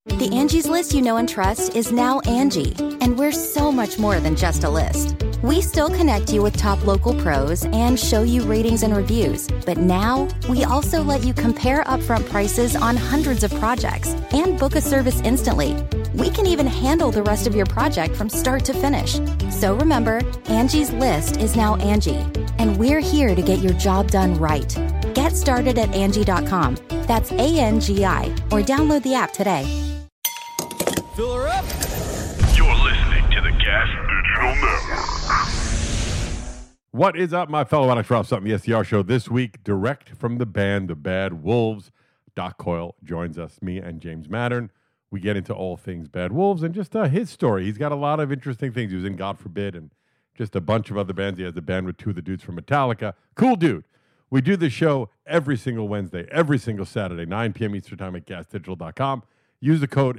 The Angie's List you know and trust is now Angie, and we're so much more than just a list. We still connect you with top local pros and show you ratings and reviews, but now we also let you compare upfront prices on hundreds of projects and book a service instantly. We can even handle the rest of your project from start to finish. So remember, Angie's List is now Angie, and we're here to get your job done right. Get started at Angie.com. That's ANGI, or download the app today. Fill her up. You're listening to the Gas Digital Network. What is up, my fellow addicts? Ralph Sutton, the SDR Show. This week, direct from the band, The Bad Wolves, Doc Coyle joins us, me and James Mattern. We get into all things Bad Wolves and just his story. He's got a lot of interesting things. He was in God Forbid and just a bunch of other bands. He has a band with two of the dudes from Metallica. Cool dude. We do this show every single Wednesday, every single Saturday, 9 p.m. Eastern Time at gasdigital.com. Use the code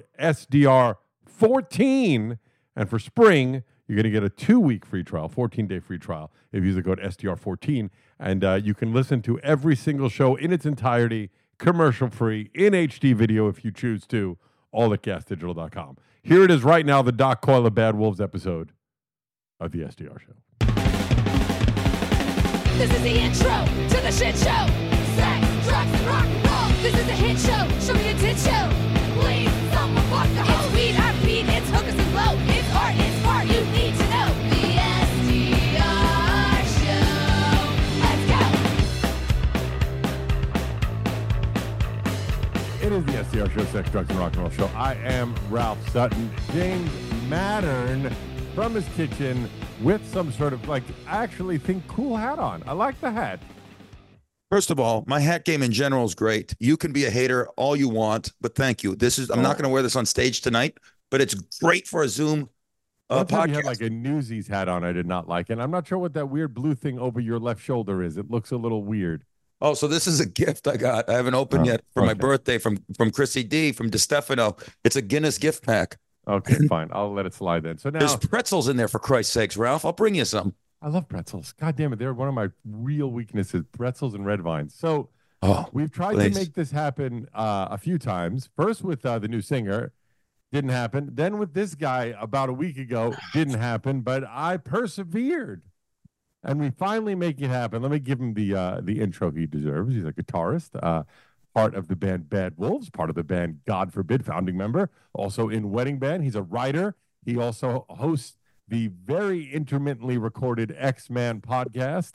SDR14, and for spring, you're going to get a 2-week free trial, 14-day free trial, if you use the code SDR14, and you can listen to every single show in its entirety, commercial-free, in HD video if you choose to, all at gasdigital.com. Here it is right now, the Doc Coyle of Bad Wolves episode of the SDR Show. This is the intro to the shit show. Sex, drugs, and rock and roll. This is a hit show. Show me a tit show. Please, someone fuck the hoe. It's weed, I beat, it's hookers and blow. It's art, you need to know. The SDR Show. Let's go. It is the SDR Show, Sex, Drugs, and Rock and Roll Show. I am Ralph Sutton. James Mattern from his kitchen with some sort of, I actually think, cool hat on. I like the hat. First of all, my hat game in general is great. You can be a hater all you want, but thank you. I'm not going to wear this on stage tonight, but it's great for a Zoom podcast. You had like a Newsies hat on. I did not like it. I'm not sure what that weird blue thing over your left shoulder is. It looks a little weird. Oh, so this is a gift I got. I haven't opened yet for my birthday from Chrissy D from DeStefano. It's a Guinness gift pack. Okay, fine. I'll let it slide then. So now there's pretzels in there, for Christ's sakes, Ralph. I'll bring you some. I love pretzels. God damn it. They're one of my real weaknesses, pretzels and red vines. So we've tried to make this happen a few times. First with the new singer, didn't happen. Then with this guy about a week ago, didn't happen. But I persevered. And we finally make it happen. Let me give him the intro he deserves. He's a guitarist, part of the band Bad Wolves, part of the band God Forbid, founding member, also in Wedding Band. He's a writer. He also hosts the very intermittently recorded X-Man podcast.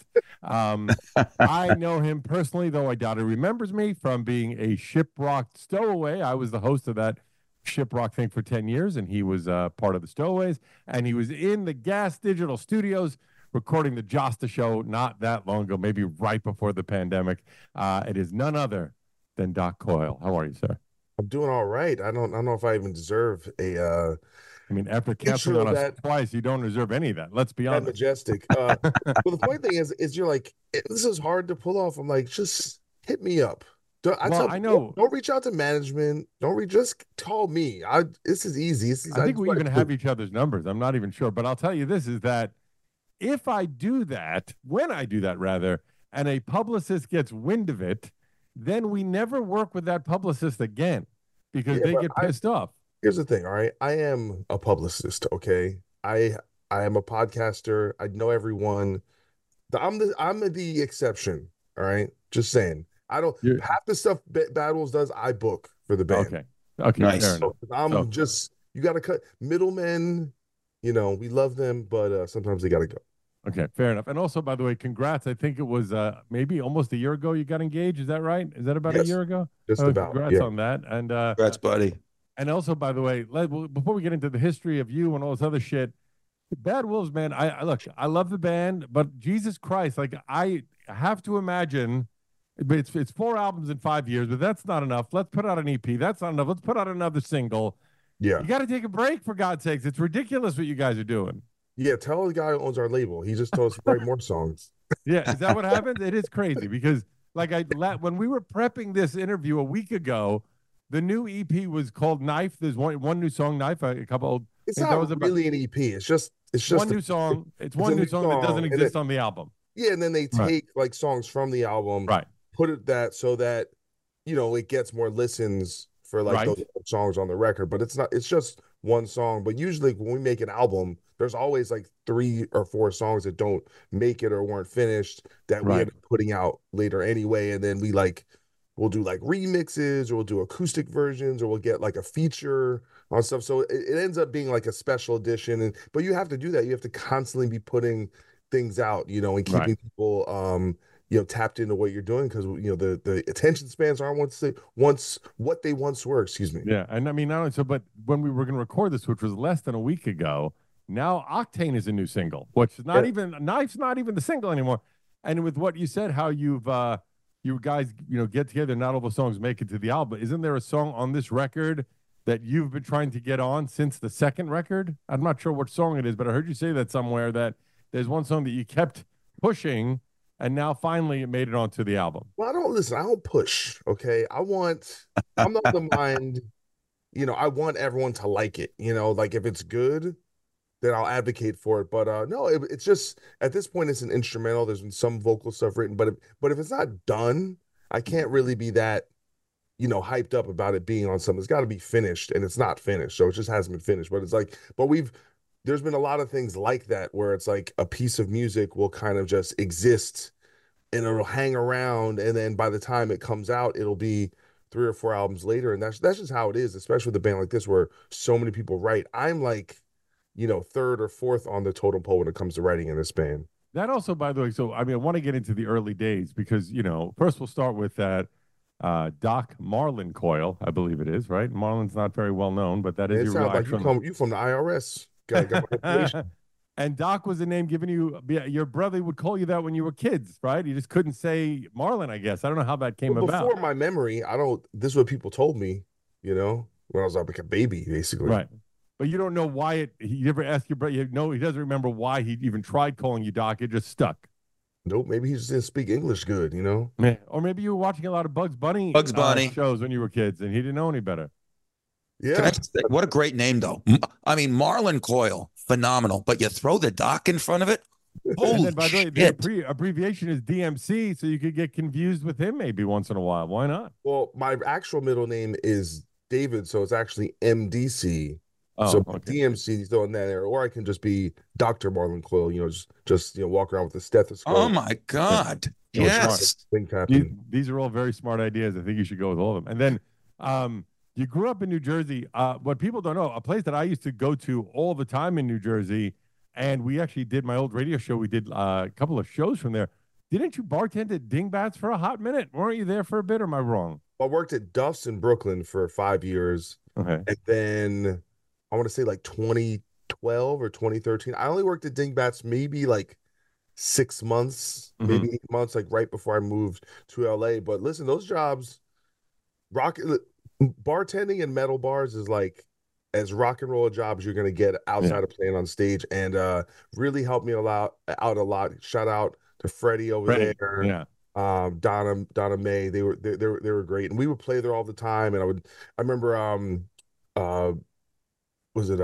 I know him personally, though I doubt he remembers me, from being a Shiprocked Stowaway. I was the host of that Shiprock thing for 10 years, and he was part of the Stowaways. And he was in the Gas Digital Studios recording the Josta show not that long ago, maybe right before the pandemic. It is none other than Doc Coyle. How are you, sir? I'm doing all right. I don't know if I even deserve a after canceling on us twice, you don't deserve any of that. Let's be honest. Majestic. Well, the point thing is you're like, this is hard to pull off. I'm like, just hit me up. I know. Don't reach out to management. Just call me. This is easy. I think we even have each other's numbers. I'm not even sure, but I'll tell you this is that if I do that, when I do that rather, and a publicist gets wind of it, then we never work with that publicist again because they get pissed off. Here's the thing, all right? I am a publicist, okay? I am a podcaster. I know everyone. I'm the exception, all right? Just saying. Half the stuff Bad Wolves does, I book for the band. Okay, nice. So you got to cut middlemen. We love them, but sometimes they got to go. Okay, fair enough. And also, by the way, congrats. I think it was maybe almost a year ago you got engaged. Is that right? Is that about a year ago? Just about. Congrats on that. And congrats, buddy. And also, by the way, before we get into the history of you and all this other shit, Bad Wolves, man, I love the band, but Jesus Christ, I have to imagine, but it's 4 albums in 5 years, but that's not enough. Let's put out an EP. That's not enough. Let's put out another single. Yeah. You got to take a break, for God's sakes. It's ridiculous what you guys are doing. Yeah, tell the guy who owns our label. He just told us to write more songs. Yeah, is that what happened? It is crazy because, when we were prepping this interview a week ago, the new EP was called Knife. There's one new song, Knife. A couple. It's not really an EP. It's just one new song. It's one new song that doesn't exist on the album. Yeah, and then they take songs from the album, right? Put it so that it gets more listens for like those songs on the record, but it's just one song. But usually when we make an album, there's always like 3 or 4 songs that don't make it or weren't finished that we end up putting out later anyway. And then we'll do like remixes, or we'll do acoustic versions, or we'll get like a feature on stuff. So it ends up being like a special edition. But you have to do that. You have to constantly be putting things out, and keeping people tapped into what you're doing, because the attention spans aren't what they once were. Excuse me. Yeah, and I mean, not only so, but when we were going to record this, which was less than a week ago, now Octane is a new single, which is not even Knife's not even the single anymore. And with what you said, how you guys get together, not all the songs make it to the album. Isn't there a song on this record that you've been trying to get on since the second record? I'm not sure what song it is, but I heard you say that somewhere, that there's one song that you kept pushing, and now finally it made it onto the album. Well, I don't push. Okay. I'm not the mind, I want everyone to like it, like if it's good, then I'll advocate for it. But no, it's just, at this point, it's an instrumental. There's been some vocal stuff written, but if it's not done, I can't really be that, hyped up about it being on something. It's got to be finished, and it's not finished. So it just hasn't been finished, but it's like, there's been a lot of things like that where it's like a piece of music will kind of just exist and it'll hang around. And then by the time it comes out, it'll be 3 or 4 albums later. And that's just how it is, especially with a band like this, where so many people write. I'm like, 3rd or 4th on the totem pole when it comes to writing in this band. That also, by the way, so I mean, I want to get into the early days, because, first we'll start with that Doc Marlin Coyle, I believe it is, right? Marlin's not very well known, but that is your real actual... You from the IRS. And Doc was a name given you. Your brother would call you that when you were kids, right? You just couldn't say Marlin, I guess. I don't know how that came about. Before my memory, this is what people told me, when I was like a baby, basically. Right. But you don't know why you ever ask your brother, he doesn't remember why he even tried calling you Doc. It just stuck. Nope, maybe he just didn't speak English good, Or maybe you were watching a lot of Bugs Bunny shows when you were kids, and he didn't know any better. Yeah. What a great name, though. I mean, Marlin Coyle, phenomenal. But you throw the Doc in front of it? Holy and then, by the way, the abbreviation is DMC, so you could get confused with him maybe once in a while. Why not? Well, my actual middle name is David, so it's actually MDC. Oh, so okay. DMC is still in that area, or I can just be Dr. Marlin Coyle, just walk around with a stethoscope. Oh my God. Yes. These are all very smart ideas. I think you should go with all of them. And then you grew up in New Jersey. What people don't know, a place that I used to go to all the time in New Jersey, and we actually did my old radio show. We did a couple of shows from there. Didn't you bartend at Dingbats for a hot minute? Weren't you there for a bit, or am I wrong? I worked at Duff's in Brooklyn for 5 years. Okay. And then I want to say like 2012 or 2013. I only worked at Dingbats maybe like 6 months, maybe 8 months, like right before I moved to LA. But listen, those jobs, bartending in metal bars is like as rock and roll a job as you're going to get outside of playing on stage, and really helped me out a lot. Shout out to Freddie over there. Yeah. Donna May, they were great, and we would play there all the time. And I remember was it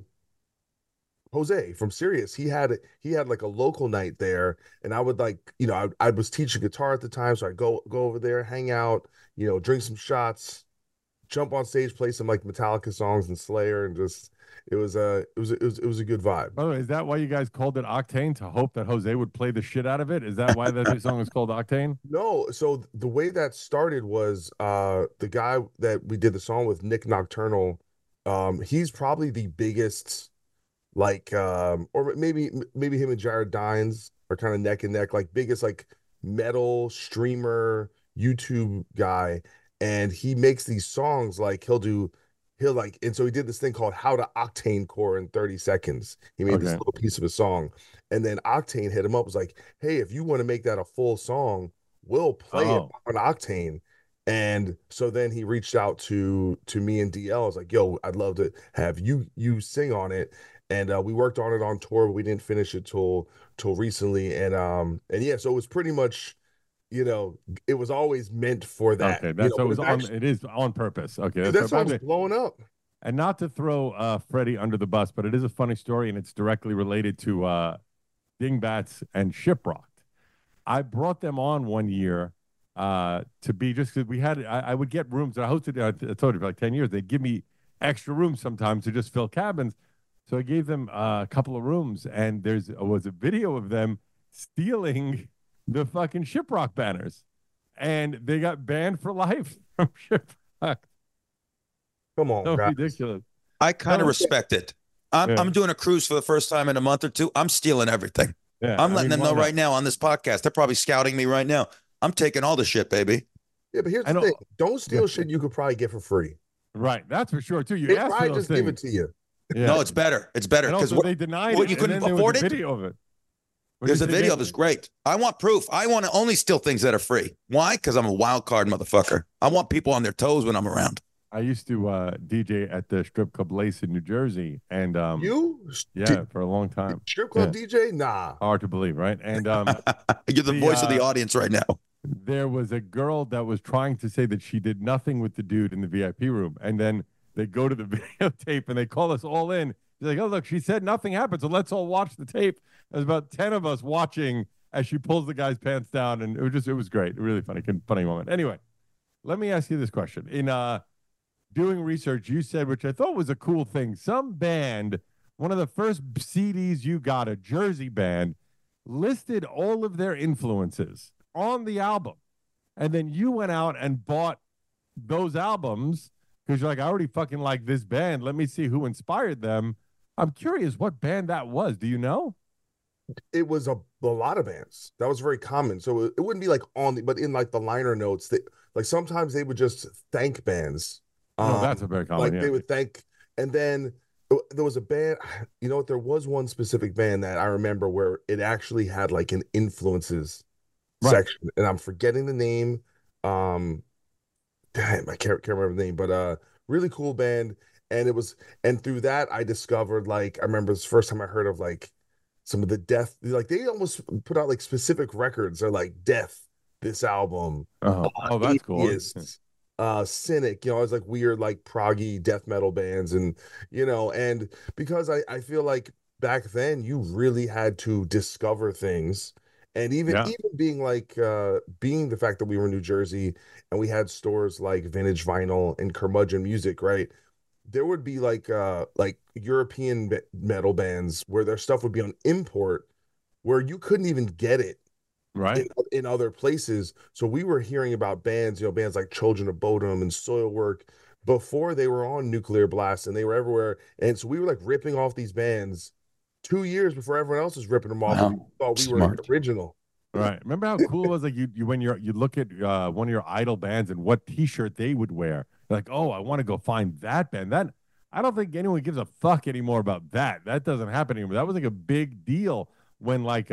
Jose from Sirius? He had like a local night there, and I would I was teaching guitar at the time, so I'd go over there, hang out, drink some shots, jump on stage, play some like Metallica songs and Slayer, and just it was a good vibe. By the way, is that why you guys called it Octane, to hope that Jose would play the shit out of it? Is that why that new song is called Octane? No, so the way that started was the guy that we did the song with, Nick Nocturnal. He's probably the biggest, or maybe him and Jared Dines are kind of neck and neck, like biggest like metal streamer YouTube guy. And he makes these songs, like and so he did this thing called How to Octane Core in 30 Seconds. He made this little piece of a song, and then Octane hit him up, was like, hey, if you want to make that a full song, we'll play it on Octane. And so then he reached out to me and DL. I was like, yo, I'd love to have you sing on it. And we worked on it on tour, but we didn't finish it till recently. And yeah, so it was pretty much, it was always meant for that. Okay, that's it is on purpose. Okay, that's why it's blowing up. And not to throw Freddie under the bus, but it is a funny story, and it's directly related to Dingbats and Shiprocked. I brought them on one year to be just because we had I would get rooms. I hosted I told you for like 10 years. They'd give me extra rooms sometimes to just fill cabins. So I gave them a couple of rooms, and was a video of them stealing the fucking Shiprock banners, and they got banned for life from Shiprock. Come on, so guys. ridiculous. I kind of respect it. I'm doing a cruise for the first time in a month or two. I'm stealing everything. Yeah, I'm letting them know right now on this podcast. They're probably scouting me right now. I'm taking all the shit, baby. Yeah, but here's the thing: don't steal shit you could probably get for free. Right, that's for sure too. You they asked probably for those just give things. it to you. Yeah. No, it's better. It's better because they denied it. You couldn't and then afford there was it. a video of it. There's a video of it's great. I want proof. I want to only steal things that are free. Why? Because I'm a wild card motherfucker. I want people on their toes when I'm around. I used to DJ at the strip club Lace in New Jersey, and for a long time. Strip club DJ? Nah. Hard to believe, right? And you're the voice of the audience right now. There was a girl that was trying to say that she did nothing with the dude in the VIP room, and then they go to the videotape and they call us all in. She's like, "Oh, look, she said nothing happened, so let's all watch the tape." There's about 10 of us watching as she pulls the guy's pants down, and it was great, a really funny moment. Anyway, let me ask you this question: in doing research, you said, which I thought was a cool thing, some band, one of the first CDs you got, a Jersey band, listed all of their influences on the album, and then you went out and bought those albums because you're like, I already fucking like this band. Let me see who inspired them. I'm curious what band that was. Do you know? It was a lot of bands. That was very common. So it wouldn't be like but in like the liner notes, like sometimes they would just thank bands. No, that's a very common. Like they would thank, and then there was a band. You know what? There was one specific band that I remember where it actually had like an influences section, and I'm forgetting the name. Damn, I can't remember the name, but really cool band. And through that I discovered, like, I remember the first time I heard of like some of the Death, like they almost put out like specific records. They're like Death, this album. Oh, that's Atheists, cool. Cynic, you know, it's like weird, like proggy death metal bands, and and because I feel like back then you really had to discover things. And even being like being the fact that we were in New Jersey and we had stores like Vintage Vinyl and Curmudgeon Music, right? There would be like European metal bands where their stuff would be on import, where you couldn't even get it in other places. So we were hearing about bands, bands like Children of Bodom and Soilwork before they were on Nuclear Blast, and they were everywhere. And so we were like ripping off these bands 2 years before everyone else was ripping them off. Wow. We thought we were original. Right. Remember how cool it was? Like you when you look at one of your idol bands and what T-shirt they would wear. You're like, oh, I want to go find that band. That I don't think anyone gives a fuck anymore about that. That doesn't happen anymore. That was like a big deal when like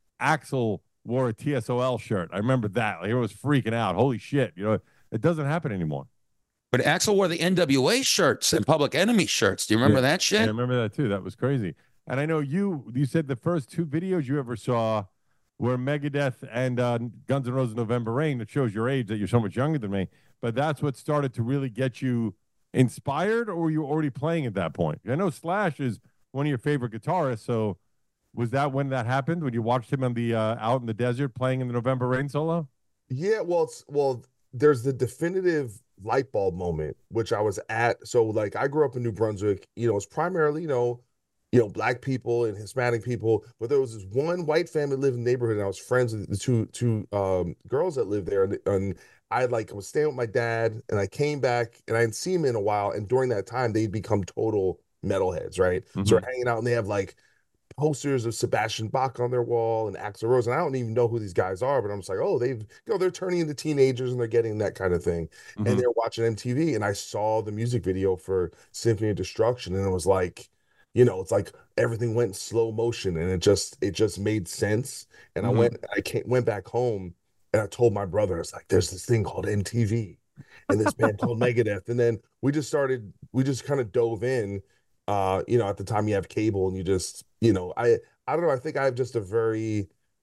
Axl wore a TSOL shirt. I remember that. Like, it was freaking out. Holy shit. It doesn't happen anymore. But Axl wore the NWA shirts and Public Enemy shirts. Do you remember that shit? Yeah, I remember that too. That was crazy. And I know you said the first two videos you ever saw were Megadeth and Guns N' Roses November Rain. That shows your age, that you're so much younger than me. But that's what started to really get you inspired, or were you already playing at that point? I know Slash is one of your favorite guitarists. So was that when that happened, when you watched him on the out in the desert playing in the November Rain solo? Yeah, well, there's the definitive light bulb moment, which I was at. So like I grew up in New Brunswick. It's primarily, Black people and Hispanic people, but there was this one white family that lived in the neighborhood, and I was friends with the two girls that lived there, and I was staying with my dad, and I came back, and I hadn't seen them in a while, and during that time, they'd become total metalheads, right? Mm-hmm. So we're hanging out, and they have like posters of Sebastian Bach on their wall and Axl Rose, and I don't even know who these guys are, but I'm just like, oh, they're turning into teenagers, and they're getting that kind of thing, and they're watching MTV, and I saw the music video for Symphony of Destruction, and it was like, it's like everything went in slow motion, and it just made sense. And I went back home, and I told my brother, it's like, there's this thing called MTV and this band called Megadeth. And then we just kind of dove in. At the time you have cable, and you just, I don't know. I think I have just a very,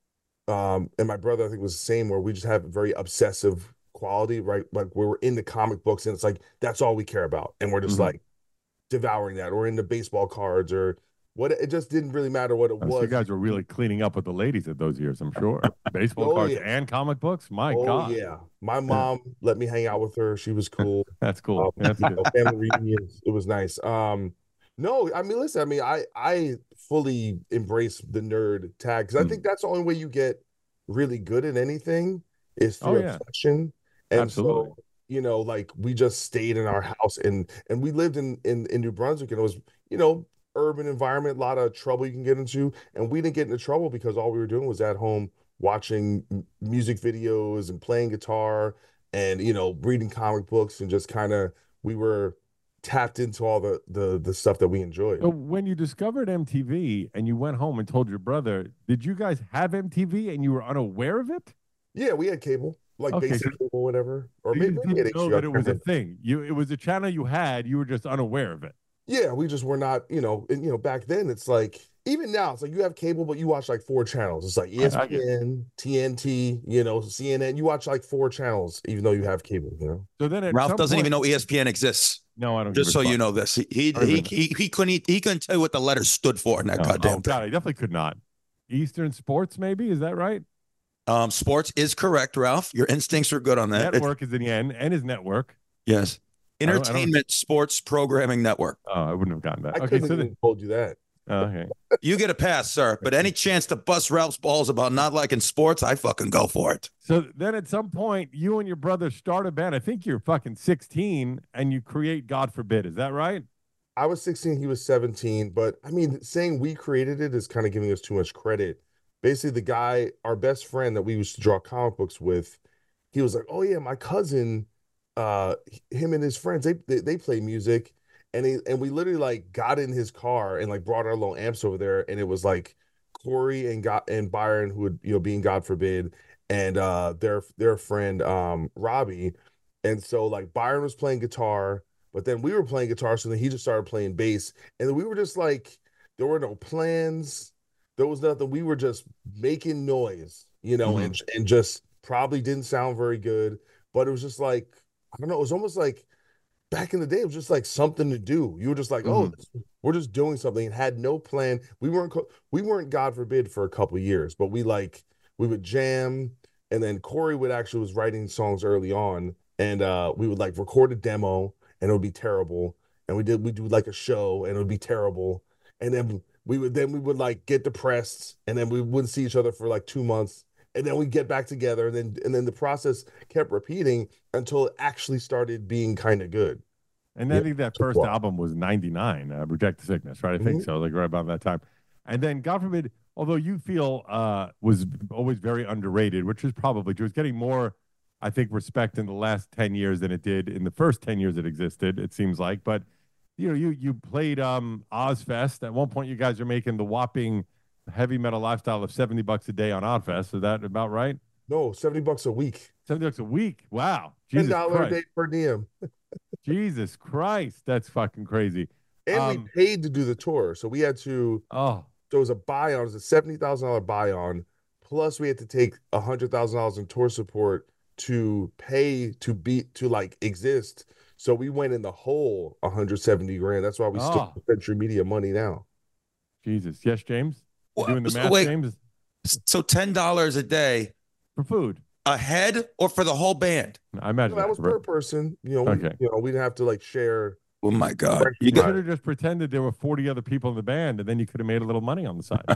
and my brother, I think, was the same, where we just have a very obsessive quality, right? Like we were into comic books, and it's like, that's all we care about. And we're just like devouring that, or into baseball cards, or it just didn't really matter what it was. So you guys were really cleaning up with the ladies at those years, I'm sure. Baseball cards and comic books. My God. Yeah, my mom let me hang out with her. She was cool. That's cool. That's good. Family reunions. It was nice. No, I mean, listen. I mean, I fully embrace the nerd tag because I think that's the only way you get really good at anything is through obsession. And absolutely. So, you know, like we just stayed in our house and we lived in New Brunswick, and it was, you know, urban environment, a lot of trouble you can get into, and we didn't get into trouble because all we were doing was at home watching music videos and playing guitar and, you know, reading comic books, and just kind of we were tapped into all the stuff that we enjoyed. So when you discovered MTV and you went home and told your brother, did you guys have MTV and you were unaware of it? Yeah, we had cable, like basic cable or whatever, or maybe you didn't know that it was a thing. It was a channel you had. You were just unaware of it. Yeah, we just were not, you know, and, you know, back then it's like, even now, it's like you have cable, but you watch like 4 channels. It's like ESPN, TNT, you know, CNN. You watch like 4 channels, even though you have cable, you know. So then Ralph doesn't even know ESPN exists. No, I don't. Just so you know this, he couldn't tell you what the letters stood for in that goddamn thing. God, he definitely could not. Eastern Sports, maybe, is that right? Sports is correct, Ralph. Your instincts are good on that. Network is in the end, and his network. Yes. Entertainment Sports Programming Network. Oh, I wouldn't have gotten that. I couldn't have told you that. Okay. You get a pass, sir. But any chance to bust Ralph's balls about not liking sports, I fucking go for it. So then at some point, you and your brother start a band. I think you're fucking 16, and you create God Forbid. Is that right? I was 16, he was 17. But I mean, saying we created it is kind of giving us too much credit. Basically, the guy, our best friend that we used to draw comic books with, he was like, oh yeah, my cousin, him and his friends, they play music. And we literally like got in his car and like brought our little amps over there, and it was like Corey and Byron, who would, you know, being God Forbid, and their friend Robbie. And so like Byron was playing guitar, but then we were playing guitar, so then he just started playing bass, and then we were just like, there were no plans, there was nothing. We were just making noise, you know, and just probably didn't sound very good, but it was just like, I don't know, it was almost like back in the day, it was just like something to do. You were just like, oh, we're just doing something, and had no plan. We weren't God Forbid for a couple of years, but we would jam, and then Corey was writing songs early on, and we would like record a demo, and it would be terrible, and we'd do like a show, and it would be terrible, and then we would like get depressed, and then we wouldn't see each other for like 2 months, and then we'd get back together, and then the process kept repeating until it actually started being kind of good. And I think that first album was 99, Reject the Sickness, right? I think so, like right about that time. And then God Forbid, although you feel was always very underrated, which is probably true, it's getting more, I think, respect in the last 10 years than it did in the first 10 years it existed, it seems like. But, you know, you played Ozfest. At one point, you guys are making the whopping heavy metal lifestyle of $70 a day on Oddfest. Is that about right? No, $70 a week. $70 a week. Wow. $10 a day per diem. Jesus Christ. That's fucking crazy. And we paid to do the tour. So we had to, so it was a buy-on. It was a $70,000 buy-on. Plus we had to take $100,000 in tour support to pay to like exist. So we went in the hole $170,000. That's why we still have Century Media money now. Jesus. Yes, James? You're doing the math, James? So $10 a day for food, a head, or for the whole band? I imagine that was per person. You know, we'd have to like share. Oh my God! You could have just pretended there were 40 other people in the band, and then you could have made a little money on the side.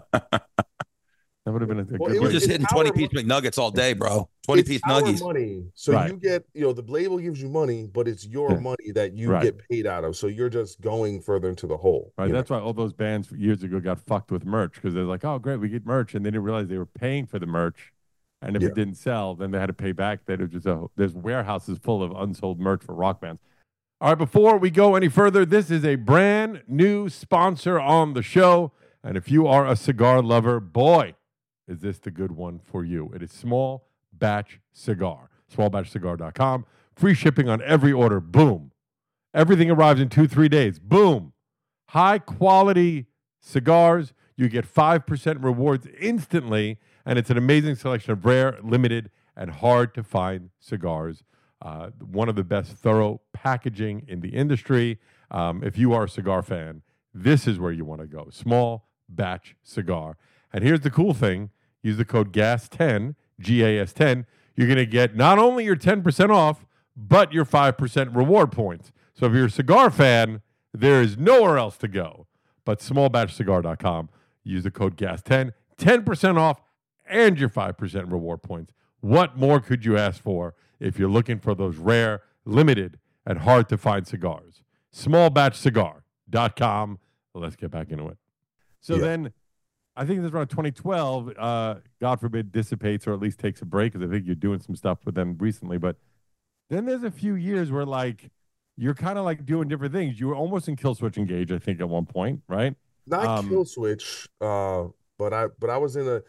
That would have been a good. We're just hitting 20-piece McNuggets all day, bro. 20-piece nuggies. Money. So you get, you know, the label gives you money, but it's your money that you get paid out of. So you're just going further into the hole. Right. That's why all those bands years ago got fucked with merch, because they're like, oh, great, we get merch, and they didn't realize they were paying for the merch, and if it didn't sell, then they had to pay back. There's warehouses full of unsold merch for rock bands. All right, before we go any further, this is a brand new sponsor on the show, and if you are a cigar lover, boy, is this the good one for you. It is Small Batch Cigar. SmallBatchCigar.com. Free shipping on every order. Boom. Everything arrives in 2-3 days. Boom. High quality cigars. You get 5% rewards instantly, and it's an amazing selection of rare, limited, and hard to find cigars. One of the best thorough packaging in the industry. If you are a cigar fan, this is where you want to go. Small batch cigar. And here's the cool thing. Use the code GAS10, GAS10. You're going to get not only your 10% off, but your 5% reward points. So if you're a cigar fan, there is nowhere else to go but smallbatchcigar.com. Use the code GAS10, 10% off, and your 5% reward points. What more could you ask for if you're looking for those rare, limited, and hard-to-find cigars? Smallbatchcigar.com. Let's get back into it. So then, I think this is around 2012, God forbid, dissipates or at least takes a break, because I think you're doing some stuff with them recently. But then there's a few years where, like, you're kind of like doing different things. You were almost in Killswitch Engage, I think, at one point, right? Not Killswitch, but I was in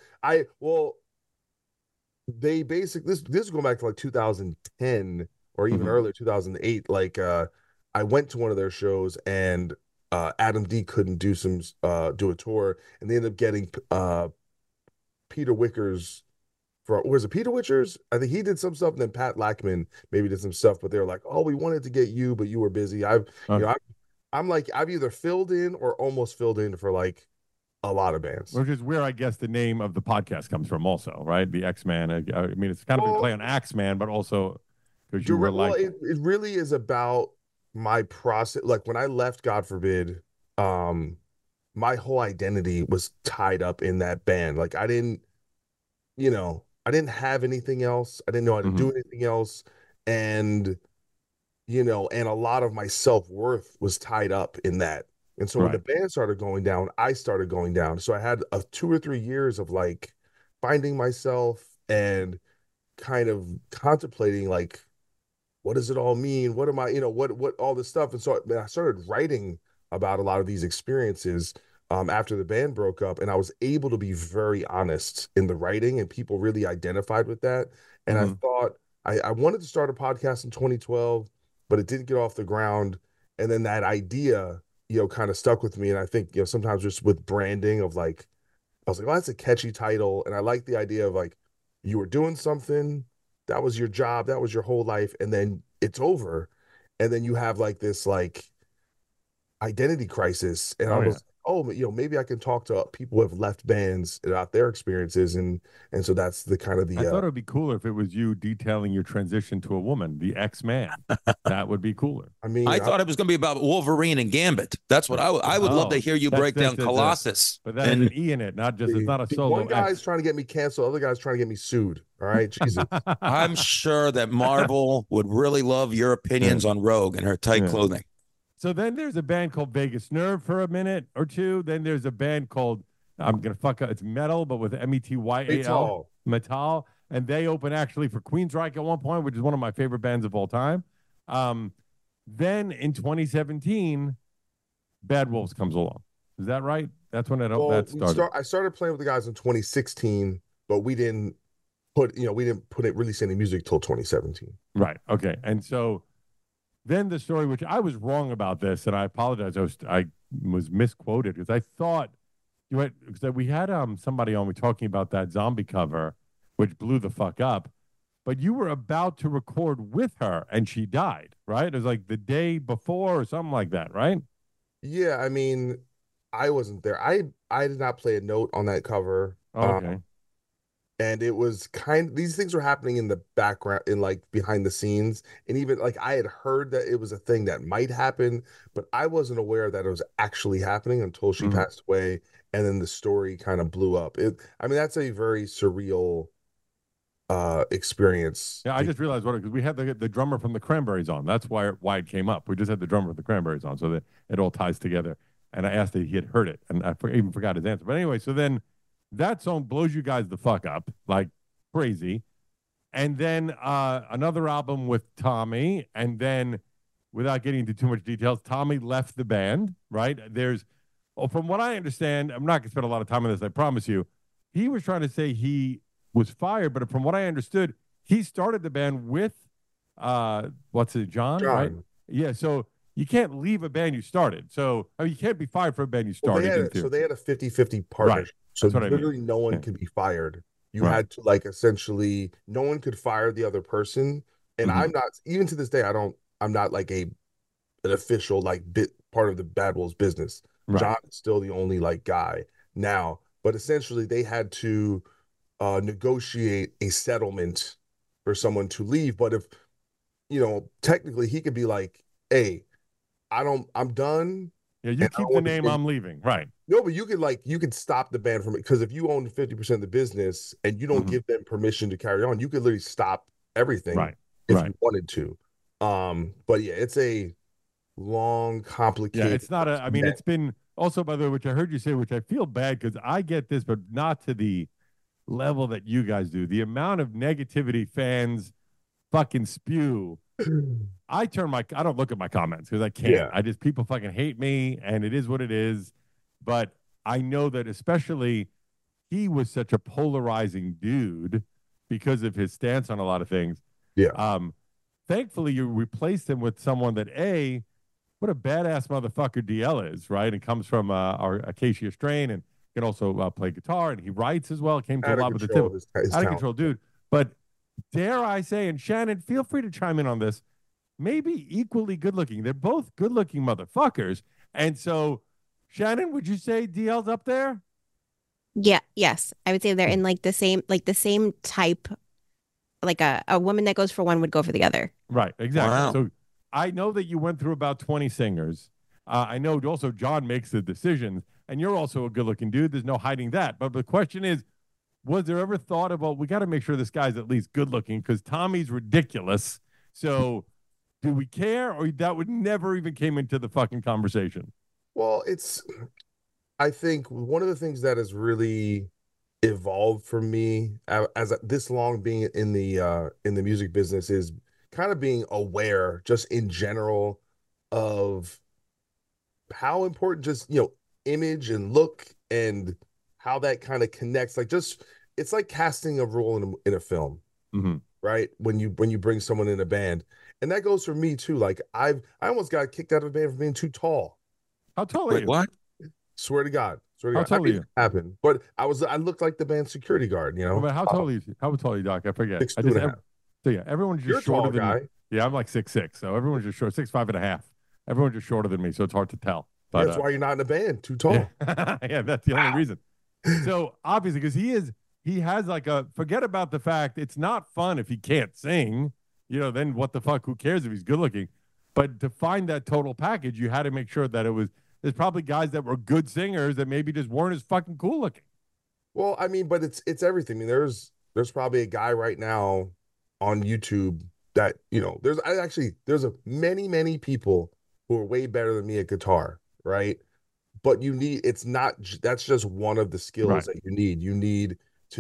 they basically this is going back to like 2010 or even earlier 2008. Like I went to one of their shows and Adam D couldn't do a tour, and they ended up getting Peter Wickers. Was it Peter Witchers? I think he did some stuff, and then Pat Lackman maybe did some stuff. But they were like, "Oh, we wanted to get you, but you were busy." I'm like, I've either filled in or almost filled in for like a lot of bands, which is where I guess the name of the podcast comes from, also, right? The X-Man. I mean, it's kind of a play on Axeman, but also because you were like, it really is about my process. Like when I left, God forbid, my whole identity was tied up in that band. Like I didn't have anything else. I didn't know how to do anything else. And, and a lot of my self-worth was tied up in that. And so when the band started going down, I started going down. So I had 2 or 3 years of like finding myself and kind of contemplating like, what does it all mean? What am I, what all this stuff. And so I started writing about a lot of these experiences after the band broke up, and I was able to be very honest in the writing, and people really identified with that. And I thought I wanted to start a podcast in 2012, but it didn't get off the ground. And then that idea, kind of stuck with me. And I think, sometimes just with branding of like, I was like, oh, that's a catchy title. And I like the idea of like, you were doing something, that was your job, that was your whole life, and then it's over. And then you have like this like identity crisis. And I was maybe I can talk to people who have left bands about their experiences, and so that's the kind of the. I thought it would be cooler if it was you detailing your transition to a woman, the X-Man. That would be cooler. I mean, I thought it was going to be about Wolverine and Gambit. That's what I would love to hear you break down Colossus. But that has an E in it, not just it's not a solo. One guy's trying to get me canceled, other guy's trying to get me sued. All right, Jesus. I'm sure that Marvel would really love your opinions on Rogue and her tight clothing. So then there's a band called Vegas Nerve for a minute or two. Then there's a band called, I'm going to fuck up, it's Metal, but with Metyal. Metal. And they open actually for Queensryche at one point, which is one of my favorite bands of all time. Then in 2017, Bad Wolves comes along. Is that right? That's when that started. I started playing with the guys in 2016, but we didn't release any music till 2017. Right. Okay. And so then the story, which I was wrong about this, and I apologize, I was misquoted because I thought because we had somebody on, we talking about that zombie cover, which blew the fuck up, but you were about to record with her and she died, right? It was like the day before or something like that, right? Yeah, I mean, I wasn't there. I did not play a note on that cover. Okay. And it was these things were happening in the background, in like behind the scenes. And even like I had heard that it was a thing that might happen, but I wasn't aware that it was actually happening until she passed away. And then the story kind of blew up. That's a very surreal experience. Yeah, I just realized because we had the drummer from the Cranberries on. That's why it came up. We just had the drummer from the Cranberries on, so that it all ties together. And I asked if he had heard it, and I even forgot his answer. But anyway, so then that song blows you guys the fuck up like crazy. And then another album with Tommy. And then, without getting into too much details, Tommy left the band, right? From what I understand, I'm not going to spend a lot of time on this, I promise you. He was trying to say he was fired, but from what I understood, he started the band with, John, right? Yeah, so you can't leave a band you started. So, you can't be fired for a band you started. So they had a 50-50 partnership. Right. So literally no one could be fired. You had to essentially, no one could fire the other person. And I'm not, even to this day, I'm not like an official part of the Bad Wolves business. Right. John is still the only like guy now, but essentially they had to negotiate a settlement for someone to leave. But if, technically he could be like, hey, I'm done. Yeah, you keep the name, I'm leaving. Right. No, but you could stop the band from it, because if you own 50% of the business and you don't give them permission to carry on, you could literally stop everything if you wanted to. But yeah, it's a long, complicated. Yeah, it's not it's been also, by the way, which I heard you say, which I feel bad because I get this, but not to the level that you guys do. The amount of negativity fans fucking spew. I don't look at my comments because I can't. Yeah. People fucking hate me, and it is what it is. But I know that especially he was such a polarizing dude because of his stance on a lot of things. Yeah. Thankfully, you replaced him with someone that, what a badass motherfucker DL is, right? And comes from our Acacia strain and can also play guitar, and he writes as well. It came to a lot with the tip. Out of control, dude. But dare I say, and Shannon, feel free to chime in on this, maybe equally good looking. They're both good looking motherfuckers. And so, Shannon, would you say DL's up there? Yeah, yes. I would say they're in the same type, like a woman that goes for one would go for the other. Right, exactly. Wow. So I know that you went through about 20 singers. I know also John makes the decisions, and you're also a good looking dude. There's no hiding that. But the question is, was there ever thought about, we got to make sure this guy's at least good looking because Tommy's ridiculous. So do we care, or that would never even came into the fucking conversation? Well, I think one of the things that has really evolved for me as this long being in the music business is kind of being aware just in general of how important just, image and look and how that kind of connects. Like it's like casting a role in a film, right? When you bring someone in a band, and that goes for me too. Like I almost got kicked out of a band for being too tall. How tall are you? What? Swear to God. How tall are you? Happened, but I looked like the band's security guard. But how tall are you? How tall are you, Doc? I forget. 6'2.5". So yeah, everyone's just shorter than me. Yeah, I'm like 6'6", so everyone's just short, 6'5.5". Everyone's just shorter than me, so it's hard to tell. But that's why you're not in a band. Too tall. Yeah, that's the only reason. So obviously, because he has forget about the fact it's not fun if he can't sing. Then what the fuck? Who cares if he's good looking? But to find that total package, you had to make sure that there's probably guys that were good singers that maybe just weren't as fucking cool looking. Well, but it's everything. I mean, there's probably a guy right now on YouTube that, there's many people who are way better than me at guitar, right? But that's just one of the skills that you need. You need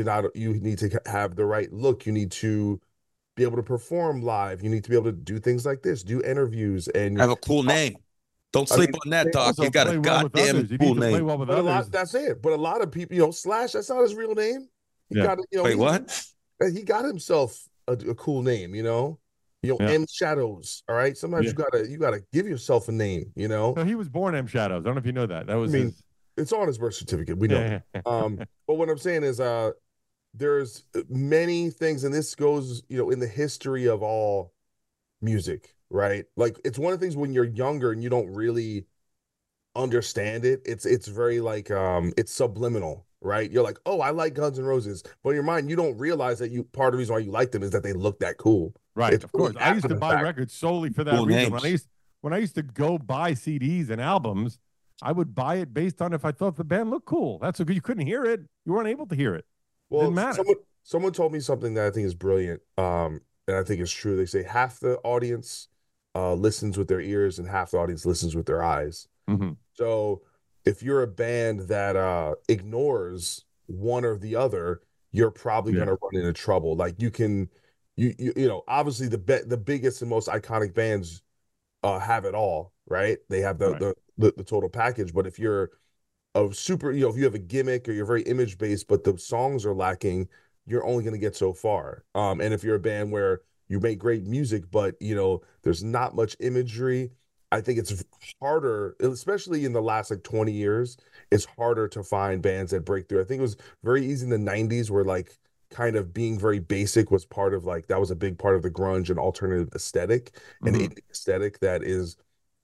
to have the right look. You need to be able to perform live. You need to be able to do things like this, do interviews, and have a cool name. Don't sleep on that, Doc. You got a goddamn cool name. That's it. But a lot of people, Slash, that's not his real name. Wait, what? He got himself a cool name, M Shadows. All right. Sometimes you gotta give yourself a name, So he was born M Shadows. I don't know if you know that. That was it's on his birth certificate. We know. But what I'm saying is there's many things, and this goes, in the history of all music, right? Like it's one of the things when you're younger and you don't really understand it. It's very it's subliminal, right? You're like, oh, I like Guns N' Roses, but in your mind you don't realize that part of the reason why you like them is that they look that cool. Right, of course. I used to buy records solely for that reason. When I used to go buy CDs and albums, I would buy it based on if I thought the band looked cool. That's so good. You couldn't hear it. You weren't able to hear it. Well, didn't matter. Someone told me something that I think is brilliant, and I think it's true. They say half the audience listens with their ears and half the audience listens with their eyes. Mm-hmm. So if you're a band that ignores one or the other, you're probably going to run into trouble. Like obviously the biggest and most iconic bands have it all, right? They have the total package. But if you're a super, if you have a gimmick or you're very image based, but the songs are lacking, you're only going to get so far. And if you're a band where you make great music, but there's not much imagery, I think it's harder, especially in the last 20 years, it's harder to find bands that break through. I think it was very easy in the 90s where kind of being very basic was part of that was a big part of the grunge and alternative aesthetic, and indie aesthetic that is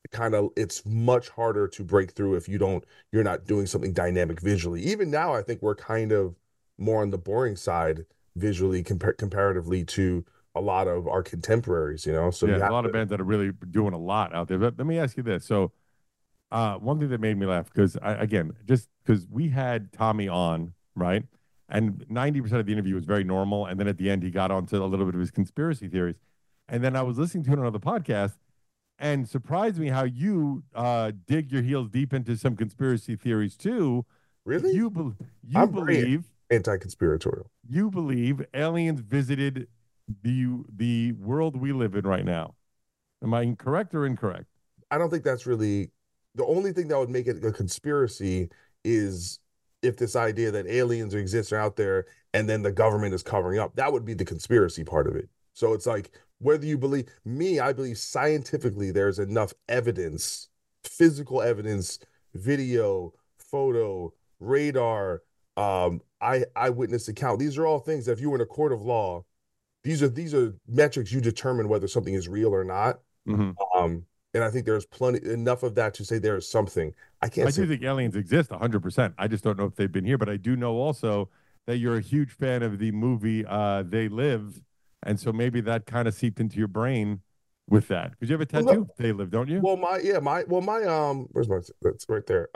it's much harder to break through if you're not doing something dynamic visually. Even now, I think we're kind of more on the boring side visually comparatively to a lot of our contemporaries, So yeah, a lot of bands that are really doing a lot out there. But let me ask you this. So one thing that made me laugh, because just because we had Tommy on, right? And 90% of the interview was very normal. And then at the end, he got onto a little bit of his conspiracy theories. And then I was listening to it on another podcast, and surprised me how you dig your heels deep into some conspiracy theories too. Really? You believe anti-conspiratorial. You believe aliens visited the world we live in right now. Am I correct or incorrect? I don't think that's really the only thing that would make it a conspiracy is if this idea that aliens exist are out there and then the government is covering up. That would be the conspiracy part of it. So it's like, whether you believe me, I believe scientifically there's enough evidence, physical evidence, video, photo, radar, eyewitness account. These are all things that if you were in a court of law, these are metrics you determine whether something is real or not. Mm-hmm. And I think there's enough of that to say there is something. I do think aliens exist 100%. I just don't know if they've been here, but I do know also that you're a huge fan of the movie They Live. And so maybe that kind of seeped into your brain with that. Because you have a tattoo, They Live, don't you? Well, where's my, that's right there.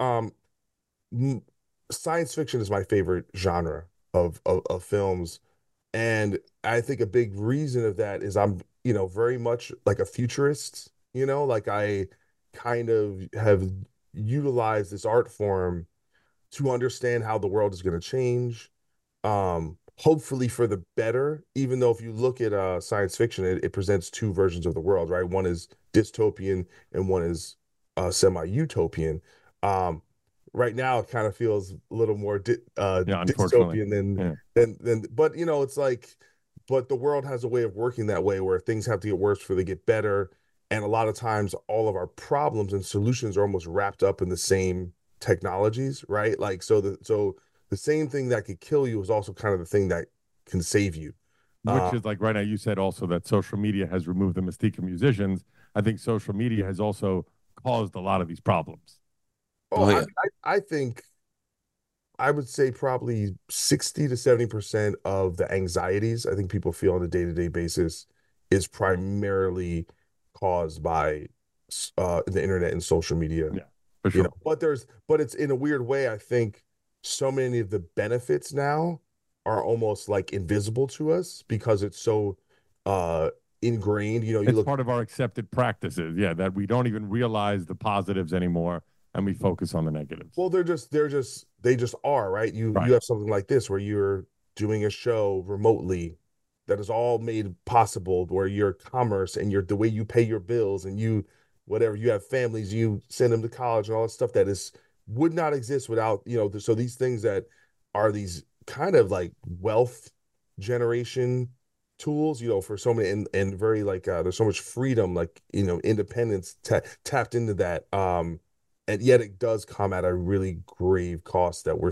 Science fiction is my favorite genre of films. And I think a big reason of that is I'm, very much like a futurist, like I kind of have utilized this art form to understand how the world is going to change. Hopefully for the better, even though if you look at science fiction, it presents two versions of the world, right? One is dystopian and one is semi-utopian. Right now, it kind of feels a little more dystopian than but it's like, but the world has a way of working that way where things have to get worse before they get better. And a lot of times all of our problems and solutions are almost wrapped up in the same technologies, right? Like, so the same thing that could kill you is also kind of the thing that can save you. Which is like right now, you said also that social media has removed the mystique of musicians. I think social media has also caused a lot of these problems. I think I would say probably 60 to 70% of the anxieties I think people feel on a day-to-day basis is primarily caused by the internet and social media. Yeah, for sure. But it's in a weird way, I think so many of the benefits now are almost like invisible to us because it's so ingrained. It's part of our accepted practices. Yeah, that we don't even realize the positives anymore, and we focus on the negatives. Well, they just are, right? You have something like this where you're doing a show remotely that is all made possible, where your commerce and the way you pay your bills and you have families, you send them to college and all that stuff that would not exist without, so these things that are these kind of like wealth generation tools, for so many and very like there's so much freedom, like, independence tapped into that. And yet it does come at a really grave cost that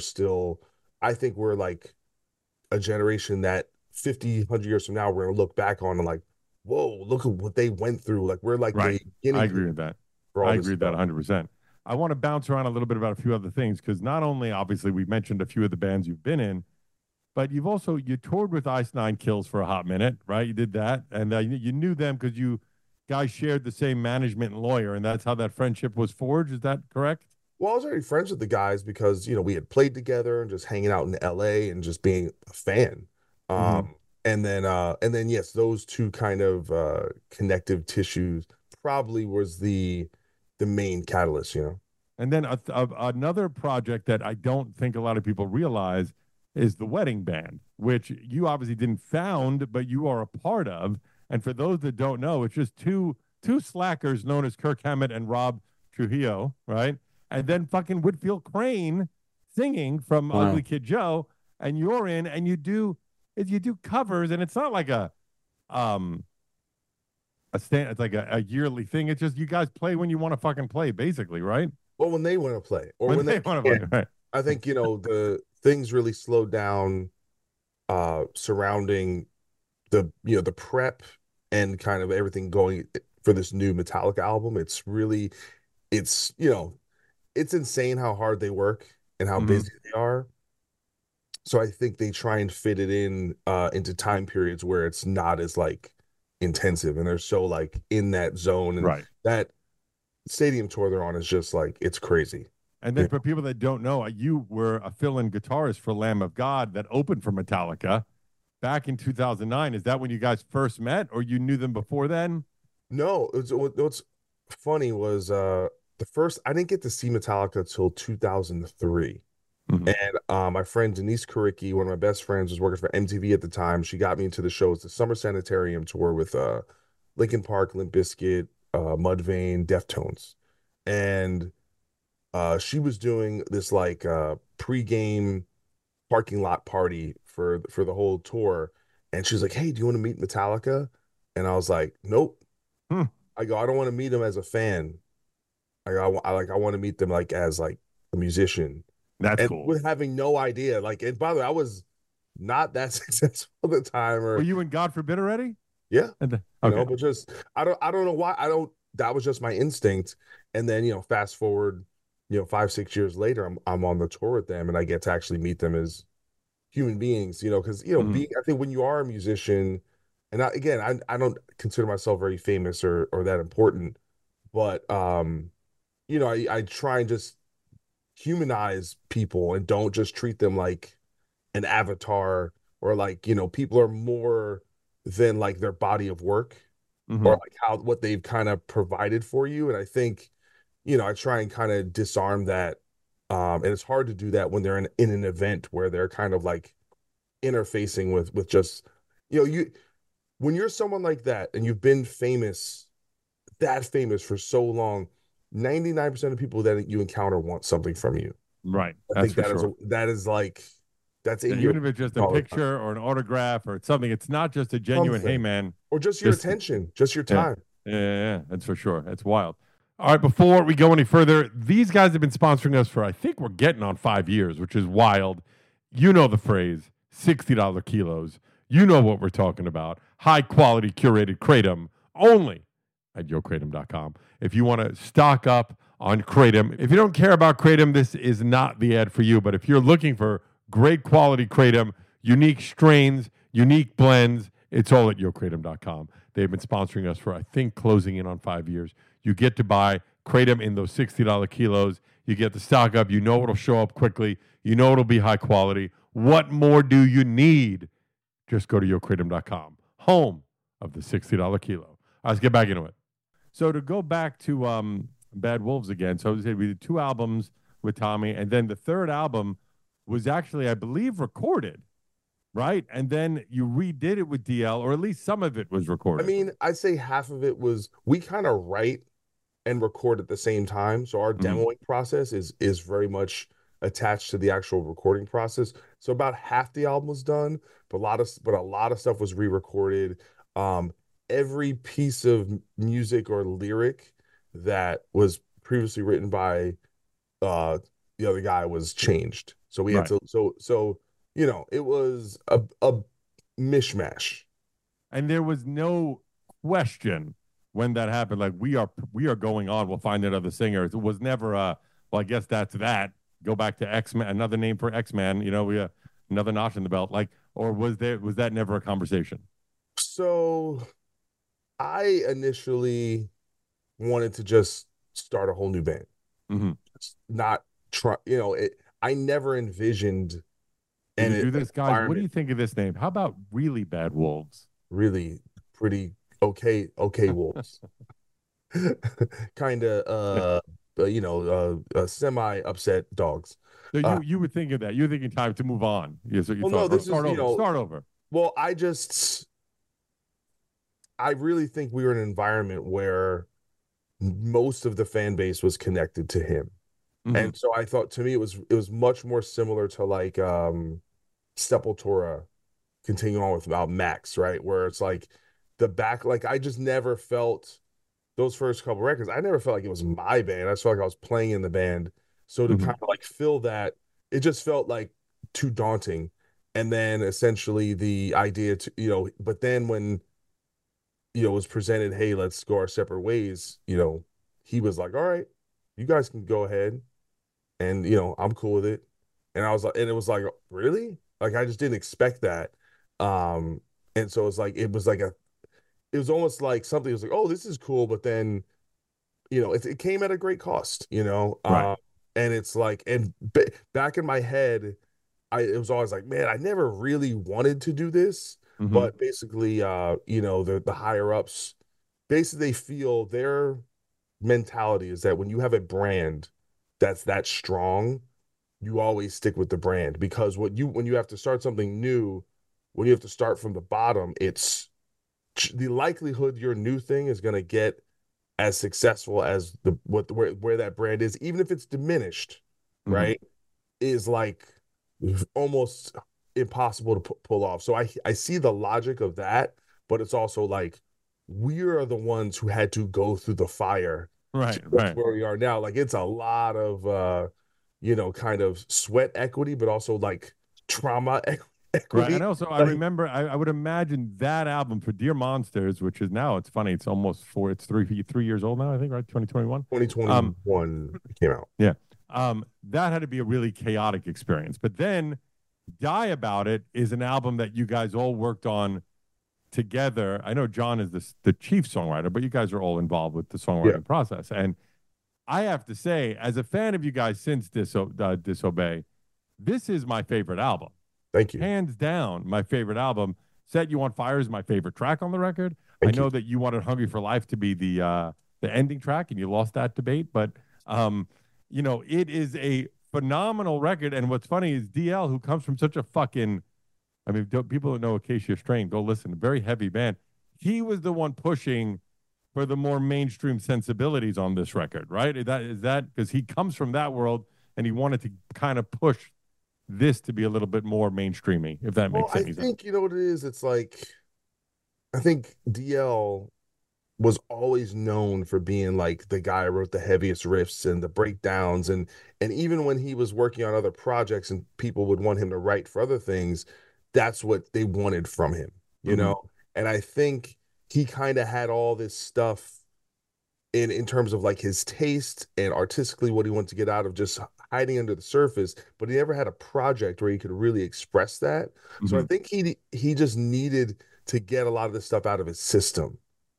I think we're like a generation that 50, 100 years from now, we're going to look back on and like, whoa, look at what they went through. Like, we're like, right. I agree with that. I agree with that 100%. I want to bounce around a little bit about a few other things, because not only, obviously, we mentioned a few of the bands you've been in, but you toured with Ice Nine Kills for a hot minute, right? You did that. And you knew them because you guys shared the same management and lawyer, and that's how that friendship was forged. Is that correct? Well, I was already friends with the guys because, we had played together and just hanging out in LA and just being a fan. And then, yes, those two kind of connective tissues probably was the main catalyst, And then another project that I don't think a lot of people realize is the Wedding Band, which you obviously didn't found, but you are a part of. And for those that don't know, it's just two slackers known as Kirk Hammett and Rob Trujillo, right? And then fucking Whitfield Crane singing from Ugly Kid Joe, and you're in, and you do covers, and it's not like it's like a yearly thing. It's just you guys play when you want to fucking play, basically, right? Well, when they want to play, or when they want to play, right? I think the things really slowed down surrounding the prep and kind of everything going for this new Metallica album. It's really it's, it's insane how hard they work and how busy they are. So I think they try and fit it in into time periods where it's not as like intensive, and they're so like in that zone, and that stadium tour they're on is just like, it's crazy. And then for people that don't know, you were a fill-in guitarist for Lamb of God that opened for Metallica back in 2009. Is that when you guys first met, or you knew them before then? No, what's funny was the first, I didn't get to see Metallica till 2003. And my friend Denise Karicki, one of my best friends, was working for MTV at the time. She got me into the show. It's the Summer Sanitarium tour with Linkin Park, Limp Bizkit, Mudvayne, Deftones. And she was doing this like pre-game parking lot party for the whole tour, and she was like, "Hey, do you want to meet Metallica?" And I was like, "Nope." I go, "I don't want to meet them as a fan. I want to meet them like as like a musician." That's cool. With having no idea, like, and by the way, I was not that successful at the time. Or were you in God Forbid already? Yeah, okay. But just I don't know why that was just my instinct. And then fast forward 5-6 years later, I'm on the tour with them, and I get to actually meet them as human beings, because being, I think when you are a musician, and I don't consider myself very famous or that important, but I try and just humanize people and don't just treat them like an avatar, or like people are more than like their body of work, or like what they've kind of provided for you. And I think I try and kind of disarm that. And it's hard to do that when they're in an event where they're kind of like interfacing with just, when you're someone like that and you've been that famous for so long, 99% of people that you encounter want something from you. Right. I think that is like, that's in even if it's just a picture or an autograph or something, it's not just a genuine, hey man. Or just your attention, just your time. Yeah, that's for sure. That's wild. All right, before we go any further, these guys have been sponsoring us for, I think we're getting on 5 years, which is wild. You know the phrase, $60 kilos. You know what we're talking about. High quality curated Kratom, only at YoKratom.com. If you want to stock up on Kratom, if you don't care about Kratom, this is not the ad for you. But if you're looking for great quality Kratom, unique strains, unique blends, it's all at YoKratom.com. They've been sponsoring us for, I think, closing in on 5 years. You get to buy Kratom in those $60 kilos. You get the stock up. You know it'll show up quickly. You know it'll be high quality. What more do you need? Just go to YoKratom.com, home of the $60 kilo. All right, let's get back into it. So to go back to Bad Wolves again, so we did 2 albums with Tommy, and then the third album was actually, I believe, recorded, right? And then you redid it with DL, or at least some of it was recorded. I mean, I'd say half of it was, we kind of write and record at the same time. So our demoing process is very much attached to the actual recording process. So about half the album was done, but a lot of stuff was re-recorded. Every piece of music or lyric that was previously written by the other guy was changed. So we had to, it was a mishmash. And there was no question when that happened, like we are going on, we'll find another singer. It was never well, I guess that's that. Go back to X-Man, another name for X-Man, we another notch in the belt. Like, or was that never a conversation? So I initially wanted to just start a whole new band. Not try, I never envisioned. And do this, guys. What do you think of this name? How about Really Bad Wolves? Really pretty okay wolves. Kind of semi upset dogs. So you would think of that. You're thinking time to move on. Yeah, so you start over. Well, I really think we were in an environment where most of the fan base was connected to him. And so I thought, to me, it was much more similar to like Sepultura continuing on with Max, right? Where it's like the back, like I just never felt those first couple records, I never felt like it was my band. I just felt like I was playing in the band. So to kind of like fill that, it just felt like too daunting. And then essentially the idea to, but then when, it was presented, hey, let's go our separate ways, he was like, all right. you guys can go ahead, and I'm cool with it. And I was like, and it was like, really? Like I just didn't expect that. And so it was almost like something was like, oh, this is cool, but then it came at a great cost, Right. And it's like, and back in my head, it was always like, man, I never really wanted to do this, but basically, the higher ups, basically they feel their mentality is that when you have a brand that's that strong, you always stick with the brand, because when you have to start something new, when you have to start from the bottom, it's the likelihood your new thing is going to get as successful as where that brand is, even if it's diminished, right, is like almost impossible to pull off. So I see the logic of that, but it's also like we are the ones who had to go through the fire, right, where we are now. Like it's a lot of kind of sweat equity, but also like trauma equity. Right. And also, I remember, I would imagine that album for Dear Monsters, which is now, it's funny, it's almost it's 3 years old now, I think, right? 2021? 2021 came out. Yeah. That had to be a really chaotic experience. But then Die About It is an album that you guys all worked on together. I know John is the chief songwriter, but you guys are all involved with the songwriting process. And I have to say, as a fan of you guys since Disobey, this is my favorite album. Thank you. Hands down, my favorite album. Set You on Fire is my favorite track on the record. I know that you wanted Hungry for Life to be the ending track, and you lost that debate. But, it is a phenomenal record. And what's funny is DL, who comes from such a fucking, people that know Acacia Strain, go listen, a very heavy band. He was the one pushing for the more mainstream sensibilities on this record, right? Is that because he comes from that world and he wanted to kind of push this to be a little bit more mainstreamy, if that makes sense. I think you know what it is. It's like, I think DL was always known for being like the guy who wrote the heaviest riffs and the breakdowns, and even when he was working on other projects and people would want him to write for other things, that's what they wanted from him, you know. And I think he kind of had all this stuff in terms of like his taste and artistically what he wanted to get out of just hiding under the surface, but he never had a project where he could really express that. So I think he just needed to get a lot of this stuff out of his system,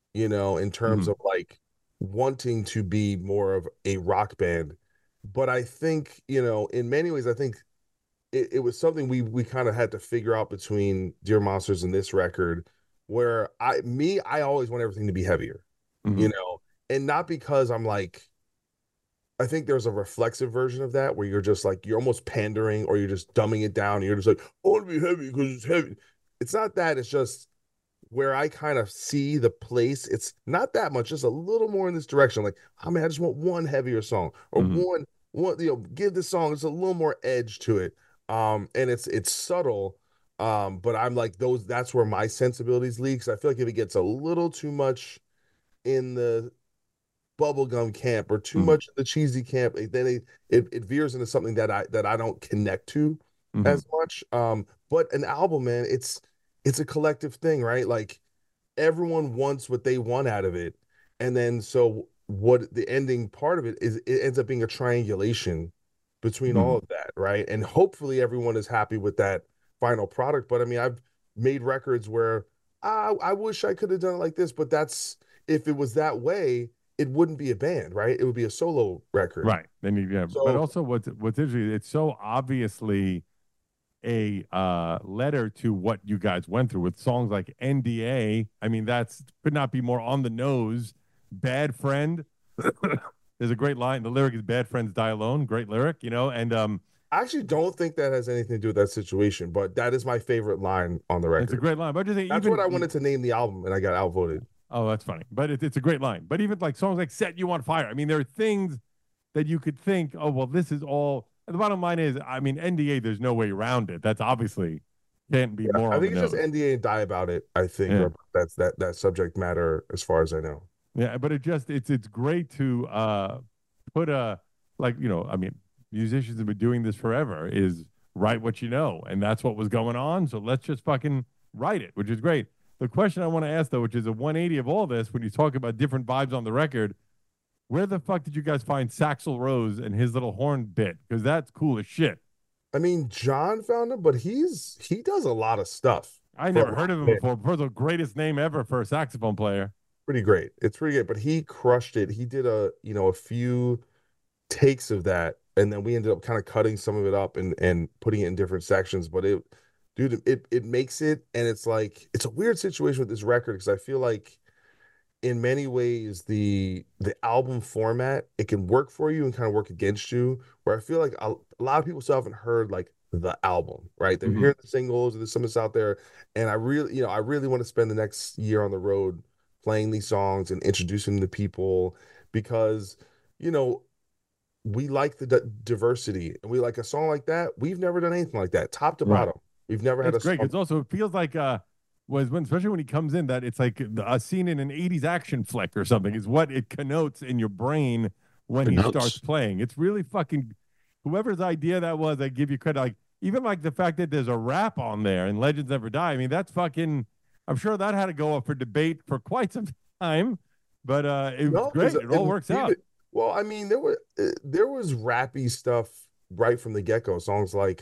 in terms of like wanting to be more of a rock band. But I think, in many ways, I think it was something we kind of had to figure out between Dear Monsters and this record, where I always want everything to be heavier, and not because I'm like, I think there's a reflexive version of that where you're just like, you're almost pandering, or you're just dumbing it down. And you're just like, I want to be heavy because it's heavy. It's not that. It's just where I kind of see the place. It's not that much, just a little more in this direction. Like, I just want one heavier song, or one, give this song, it's a little more edge to it. And it's subtle. But I'm like, that's where my sensibilities leak. I feel like if it gets a little too much in the bubblegum camp or too much in the cheesy camp, then it veers into something that I don't connect to as much. But an album, man, it's a collective thing, right? Like everyone wants what they want out of it. And then so what the ending part of it is, it ends up being a triangulation between all of that, right? And hopefully everyone is happy with that final product. But I've made records where I wish I could have done it like this, but if it was that way, it wouldn't be a band, right? It would be a solo record. Right. But also what's interesting, it's so obviously a letter to what you guys went through with songs like NDA. That's could not be more on the nose. Bad Friend. There's a great line. The lyric is "Bad friends die alone." Great lyric, and I actually don't think that has anything to do with that situation, but that is my favorite line on the record. It's a great line. But that's what I wanted to name the album, and I got outvoted. Oh, that's funny. But it's a great line. But even like songs like Set You on Fire. There are things that you could think, oh, well, this is all. And the bottom line is, NDA, there's no way around it. That's obviously can't be more. I think it's just NDA and Die About It, I think. That's that subject matter as far as I know. Yeah, but it's great to put musicians have been doing this forever, is write what you know. And that's what was going on. So let's just fucking write it, which is great. The question I want to ask, though, which is a 180 of all this, when you talk about different vibes on the record, where the fuck did you guys find Saxel Rose and his little horn bit? Because that's cool as shit. I mean, John found him, but he does a lot of stuff. I never heard of him before. For the greatest name ever for a saxophone player. Pretty great. It's pretty good, but he crushed it. He did a few takes of that, and then we ended up kind of cutting some of it up and putting it in different sections. But it makes it, and it's like it's a weird situation with this record because I feel like in many ways the album format, it can work for you and kind of work against you, where I feel like a lot of people still haven't heard like the album, right? They're hearing the singles, there's some that's out there, and I really want to spend the next year on the road playing these songs and introducing them to people, because we like the diversity, and we like a song like that. We've never done anything like that, top to bottom. We've never had a great. song. It's also, it feels like especially when he comes in, that it's like a scene in an 80s action flick or something is what it connotes in your brain when he starts playing. It's really fucking, whoever's idea that was, I give you credit. Like, even like the fact that there's a rap on there and Legends Never Die. I mean, that's fucking, I'm sure that had to go up for debate for quite some time, but it was great. It all works out. Well, I mean, there was rappy stuff right from the get-go. Songs like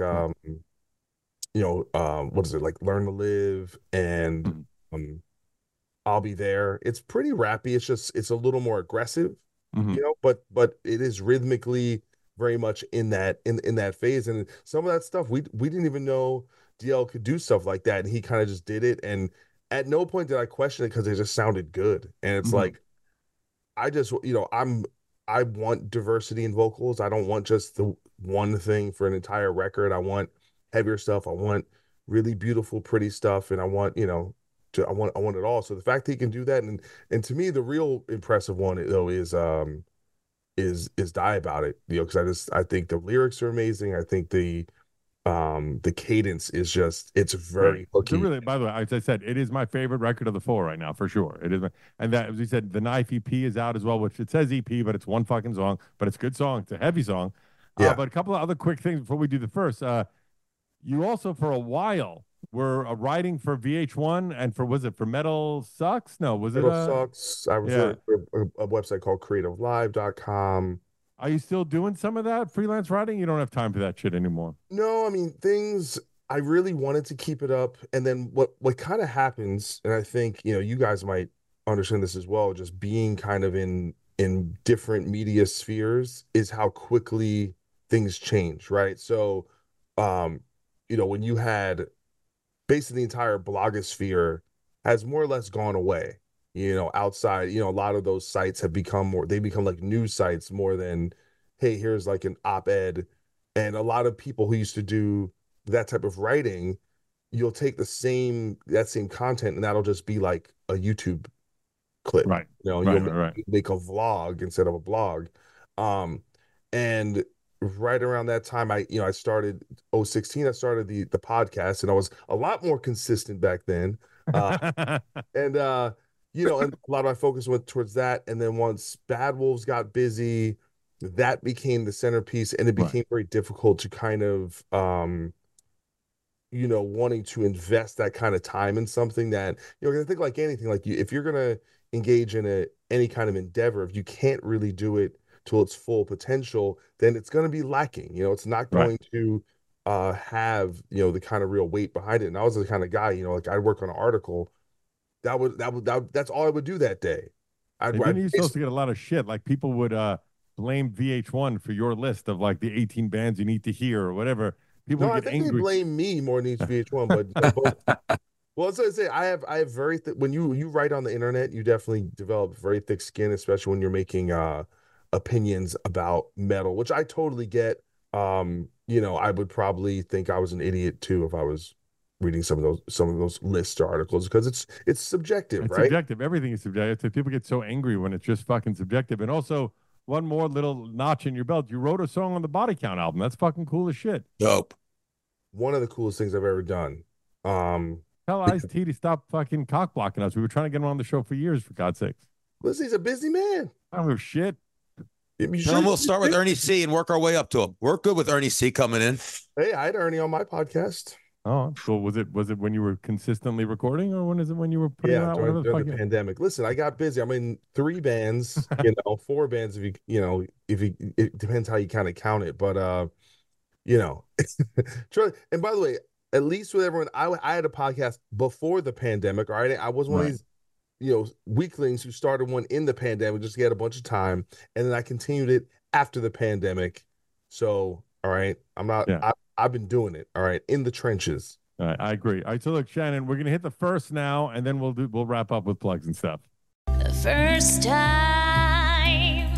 what is it, like Learn to Live and I'll Be There. It's pretty rappy. It's a little more aggressive, but it is rhythmically very much in that phase. And some of that stuff we didn't even know DL could do stuff like that, and he kind of just did it. And at no point did I question it because it just sounded good. And it's like, I just I want diversity in vocals. I don't want just the one thing for an entire record. I want heavier stuff. I want really beautiful, pretty stuff, and I want I want it all. So the fact that he can do that, and to me, the real impressive one though is Die About It. Because I think the lyrics are amazing. I think the cadence is just, it's very hooky. Really, by the way, as I said, it is my favorite record of the four right now for sure. It is, and that, as we said, the Knife EP is out as well, which it says EP, but it's one fucking song, but it's a good song. It's a heavy song. Yeah. But a couple of other quick things before we do the first. You also, for a while, were writing for VH1 and for Metal Sucks? No, was Metal Sucks. I was at a website called creativelive.com. Are you still doing some of that freelance writing? You don't have time for that shit anymore. No, I mean, I really wanted to keep it up. And then what kind of happens, and I think, you guys might understand this as well, just being kind of in different media spheres, is how quickly things change, right? So, when you had basically the entire blogosphere has more or less gone away, outside, a lot of those sites have become like news sites more than, hey, here's like an op-ed. And a lot of people who used to do that type of writing, you'll take that same content and that'll just be like a YouTube clip. Right. You'll make a vlog instead of a blog. And right around that time, I started 2016, I started the podcast, and I was a lot more consistent back then. And a lot of my focus went towards that. And then once Bad Wolves got busy, that became the centerpiece, and it became very difficult to kind of, wanting to invest that kind of time in something that, I think like anything, like if you're going to engage in any kind of endeavor, if you can't really do it to its full potential, then it's going to be lacking. It's not going to have, the kind of real weight behind it. And I was the kind of guy, like I'd work on an article. That's all I would do that day. You're supposed to get a lot of shit. Like people would blame VH1 for your list of like the 18 bands you need to hear or whatever. People I think angry. They blame me more than VH1, but well, so I say I have very when you write on the internet, you definitely develop very thick skin, especially when you're making opinions about metal, which I totally get. I would probably think I was an idiot too if I was reading some of those lists or articles, because it's subjective, right? Subjective. Everything is subjective. People get so angry when it's just fucking subjective. And also, one more little notch in your belt. You wrote a song on the Body Count album. That's fucking cool as shit. Dope. One of the coolest things I've ever done. Tell Ice-T to stop fucking cock blocking us. We were trying to get him on the show for years, for God's sakes. Listen, he's a busy man. I don't know shit. And we'll start with Ernie C and work our way up to him. We're good with Ernie C coming in. Hey, I had Ernie on my podcast. Oh, so was it when you were consistently recording, or when is it when you were putting out? During the pandemic. Listen, I got busy. I'm in 3 bands, 4 bands if it depends how you kind of count it. But and by the way, at least with everyone, I had a podcast before the pandemic. All right, I was one of these weaklings who started one in the pandemic just to get a bunch of time, and then I continued it after the pandemic. So all right, I'm not. Yeah. I've been doing it. All right, in the trenches. All right, I agree. All right, so look, Shannon, we're gonna hit the first now, and then we'll wrap up with plugs and stuff. The first time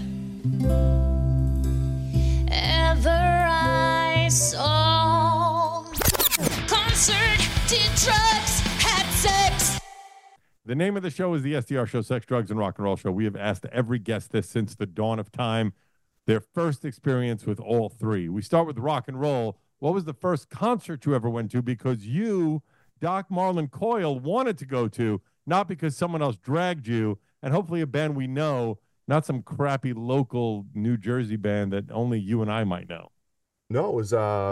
ever I saw concert, did drugs, had sex. The name of the show is the SDR Show, Sex, Drugs, and Rock and Roll Show. We have asked every guest this since the dawn of time. Their first experience with all 3. We start with rock and roll. What was the first concert you ever went to because you, Doc Marlon Coyle, wanted to go to, not because someone else dragged you, and hopefully a band we know, not some crappy local New Jersey band that only you and I might know? No, it was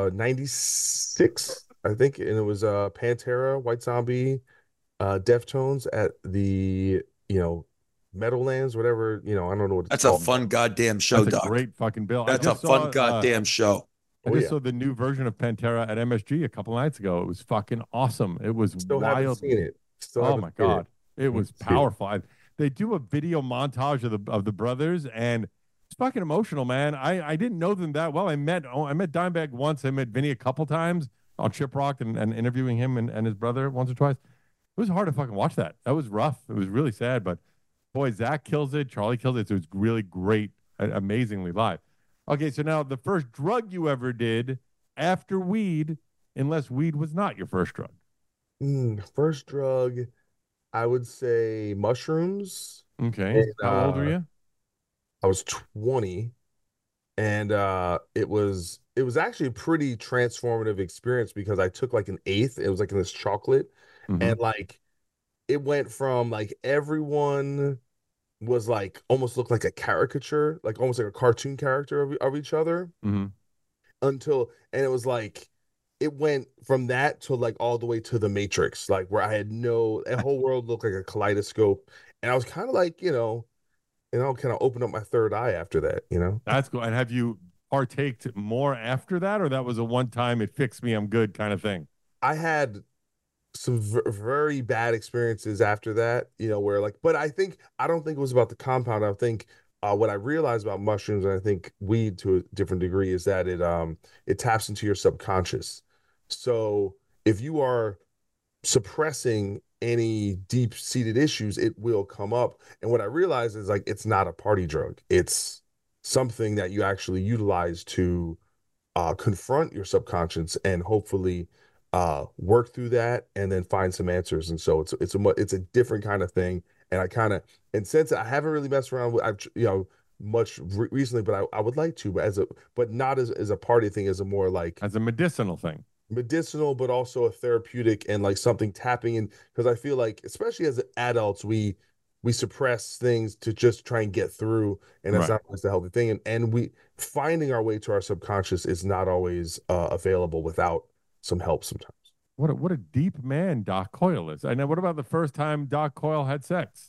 96, I think, and it was Pantera, White Zombie, Deftones at the, Meadowlands, whatever, I don't know what it's called. A fun goddamn show, That's Doc. a great fucking bill. That's a fun goddamn show. I just saw the new version of Pantera at MSG a couple nights ago. It was fucking awesome. It was wild. Haven't seen it. Oh my God. It was powerful. They do a video montage of the brothers, and it's fucking emotional, man. I didn't know them that well. I met Dimebag once. I met Vinny a couple times on Shiprock and interviewing him and his brother once or twice. It was hard to fucking watch that. That was rough. It was really sad, but boy, Zach kills it. Charlie kills it. So it was really great, amazingly live. Okay, so now the first drug you ever did after weed, unless weed was not your first drug. First drug, I would say mushrooms. Okay. And, how old were you? I was 20, and it was actually a pretty transformative experience because I took like an eighth. It was like in this chocolate, and like it went from like everyone was like almost looked like a caricature, like almost like a cartoon character of each other, and it was like it went from that to like all the way to the Matrix, like where I had the whole world looked like a kaleidoscope, and I was kind of like kind of opened up my third eye after that. That's cool. And have you partaked more after that, or that was a one time it fixed me, I'm good kind of thing? I had some very bad experiences after that, where like, but I don't think it was about the compound. I think what I realized about mushrooms, and I think weed to a different degree, is that it taps into your subconscious. So if you are suppressing any deep-seated issues, it will come up. And what I realized is like, it's not a party drug. It's something that you actually utilize to confront your subconscious and hopefully work through that and then find some answers. And so it's a different kind of thing. And since I haven't really messed around with, much recently, but I would like to, but not as a party thing, as a more like as a medicinal thing. Medicinal, but also a therapeutic and like something tapping in, because I feel like especially as adults we suppress things to just try and get through, and that's not always the healthy thing, and we finding our way to our subconscious is not always available without some help sometimes. What a deep man Doc Coyle is. I know. What about the first time Doc Coyle had sex?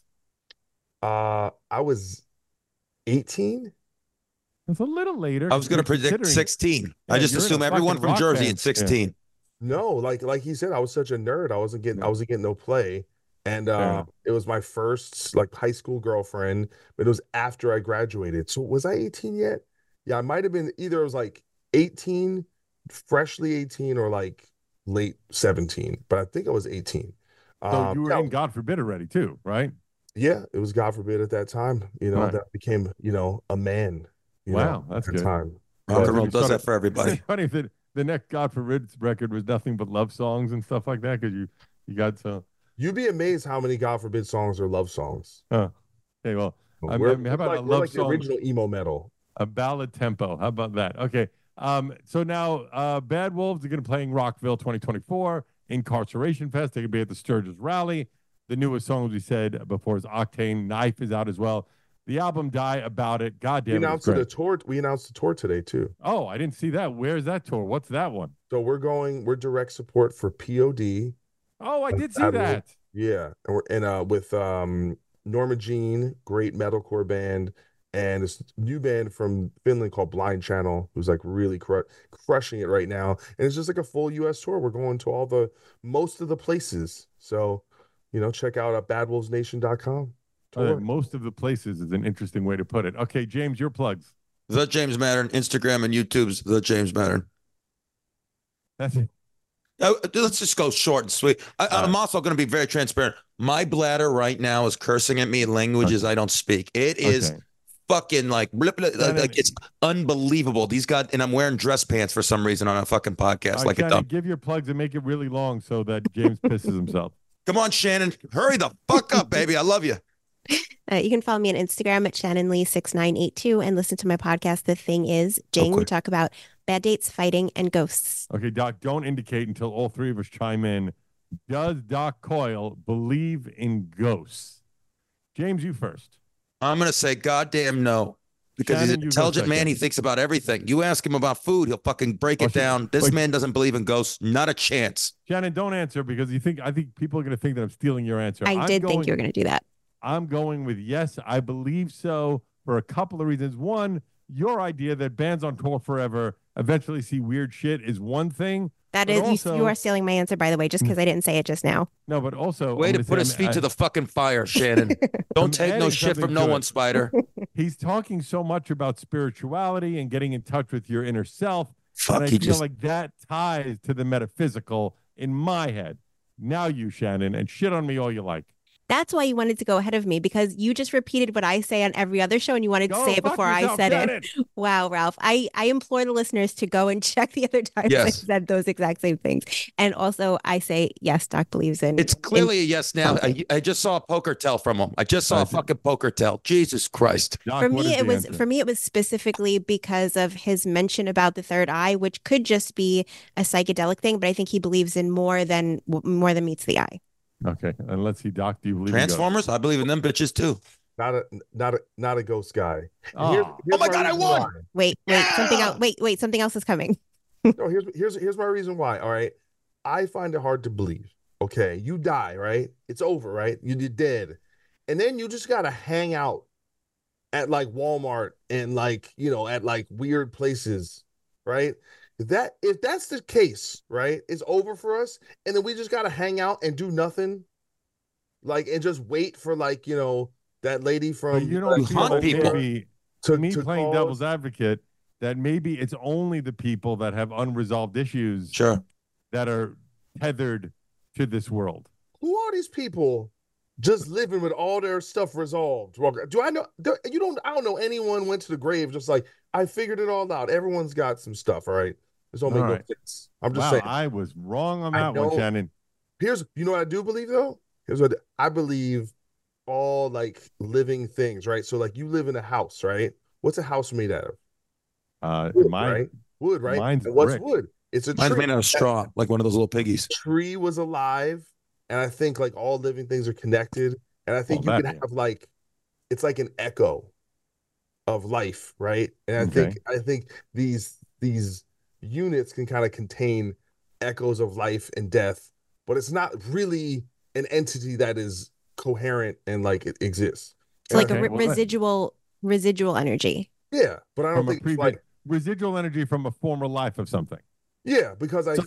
I was 18. It's a little later. I was going to predict 16. I just assume everyone from Jersey at 16. Yeah. No, like he said, I was such a nerd. I wasn't getting no play. And it was my first like high school girlfriend, but it was after I graduated. So was I 18 yet? Yeah, I might have been either. I was like 18, freshly 18, or like late 17. But I think I was 18. So you were in God Forbid already too, right? Yeah, it was God Forbid at that time. That I became a man. Wow, that's good. Time. Rock and roll does that for everybody. It's funny that the next God Forbid record was nothing but love songs and stuff like that, because you got so. You'd be amazed how many God Forbid songs are love songs. Huh. Hey, well, how about a love song? The original emo metal. A ballad tempo. How about that? Okay. So now Bad Wolves are going to be playing Rockville 2024, Incarceration Fest. They're going to be at the Sturgis Rally. The newest song, as we said before, is Octane. Knife is out as well. The album Die About It. God We damn it. announced the tour. We announced the tour today too. Oh, I didn't see that. Where's that tour? What's that one? So we're direct support for POD. Oh, I did see that. Yeah. And with Norma Jean, great metalcore band, and this new band from Finland called Blind Channel, who's like really crushing it right now. And it's just like a full US tour. We're going to most of the places. So, check out badwolvesnation.com. Most of the places is an interesting way to put it. Okay, James, your plugs. The James Mattern, Instagram and YouTube's The James Mattern. That's it. Let's just go short and sweet. I'm also going to be very transparent. My bladder right now is cursing at me in languages I don't speak. It is fucking like it's unbelievable. These guys, and I'm wearing dress pants for some reason on a fucking podcast. Like Shannon, give your plugs and make it really long so that James pisses himself. Come on, Shannon, hurry the fuck up, baby. I love you. You can follow me on Instagram at ShannonLee6982 and listen to my podcast, The Thing Is. Jane, we talk about bad dates, fighting, and ghosts. Okay, Doc, don't indicate until all three of us chime in. Does Doc Coyle believe in ghosts? James, you first. I'm going to say goddamn no. Because Shannon, he's an intelligent man. He thinks about everything. You ask him about food, he'll fucking break it down. This man doesn't believe in ghosts. Not a chance. Shannon, don't answer because I think people are going to think that I'm stealing your answer. I did think you were going to do that. I'm going with yes, I believe so for a couple of reasons. One, your idea that bands on tour forever eventually see weird shit is one thing. That is, also, you are stealing my answer, by the way, just because I didn't say it just now. No, but also... Way to put his feet to the fucking fire, Shannon. Don't take no shit from no one, Spider. He's talking so much about spirituality and getting in touch with your inner self. And I feel like that ties to the metaphysical in my head. Now you, Shannon, and shit on me all you like. That's why you wanted to go ahead of me, because you just repeated what I say on every other show and you wanted to say it before I said it. Wow, Ralph. I implore the listeners to go and check the other times I said those exact same things. And also I say, yes, Doc believes in. It's clearly a yes now. I just saw a poker tell from him. I just saw a fucking poker tell. Jesus Christ. Doc, for me, it was specifically because of his mention about the third eye, which could just be a psychedelic thing, but I think he believes in more than meets the eye. Okay, and let's see, Doc. Do you believe Transformers? I believe in them bitches too. Not a ghost guy. Here's oh my god, I won! Wait, something else. Wait, something else is coming. No, here's my reason why. All right, I find it hard to believe. Okay, you die, right? It's over, right? You're dead, and then you just gotta hang out at like Walmart and like at like weird places, right? If that's the case, right, it's over for us, and then we just gotta hang out and do nothing, like, and just wait for like that lady from hunt people. Me playing devil's advocate, that maybe it's only the people that have unresolved issues, that are tethered to this world. Who are these people just living with all their stuff resolved? Do I know? I don't know anyone went to the grave just like, I figured it all out. Everyone's got some stuff, all right? This don't make no sense. I'm just saying. I was wrong on that one, Shannon. You know what I do believe though? Here's what I believe: all like living things, right? So like you live in a house, right? What's a house made out of? Wood, right? Wood, right? Mine's what's brick. wood? It's a Mine's tree. made out of straw, like one of those little piggies. The tree was alive, and I think like all living things are connected, and I think you can have like it's like an echo of life, right? And I think these units can kind of contain echoes of life and death, but it's not really an entity that is coherent and like it exists. It's like a residual energy. Yeah, but I don't think it's like residual energy from a former life of something. Yeah, because I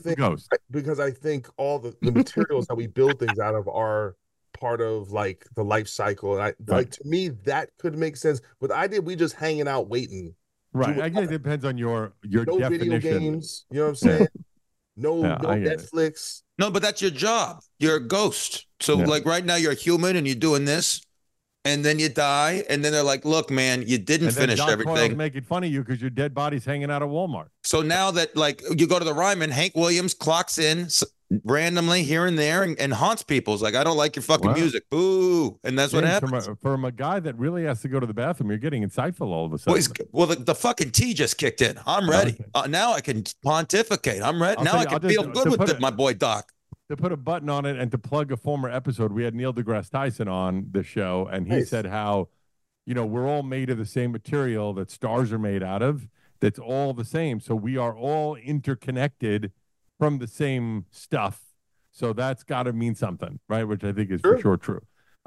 think all the materials that we build things out of are part of like the life cycle. And like to me that could make sense. But the idea we just hanging out waiting. Right. I guess it depends on your no definition. Video games, you know what I'm saying? No Netflix. No, but that's your job. You're a ghost. So like right now you're a human and you're doing this, and then you die, and then they're like, look, man, you didn't finish everything. Making fun of you because your dead body's hanging out at Walmart. So now that like you go to the Ryman, Hank Williams clocks in randomly here and there and haunts people. It's like, I don't like your fucking music. Boo. And that's what happens. From a guy that really has to go to the bathroom, you're getting insightful all of a sudden. Well, the fucking tea just kicked in. I'm ready. Now I can pontificate. I'm ready. Now I can feel good with my boy Doc. To put a button on it and to plug a former episode, we had Neil deGrasse Tyson on the show, and he said how we're all made of the same material that stars are made out of. That's all the same. So we are all interconnected from the same stuff. So that's got to mean something, right? Which I think is for sure true.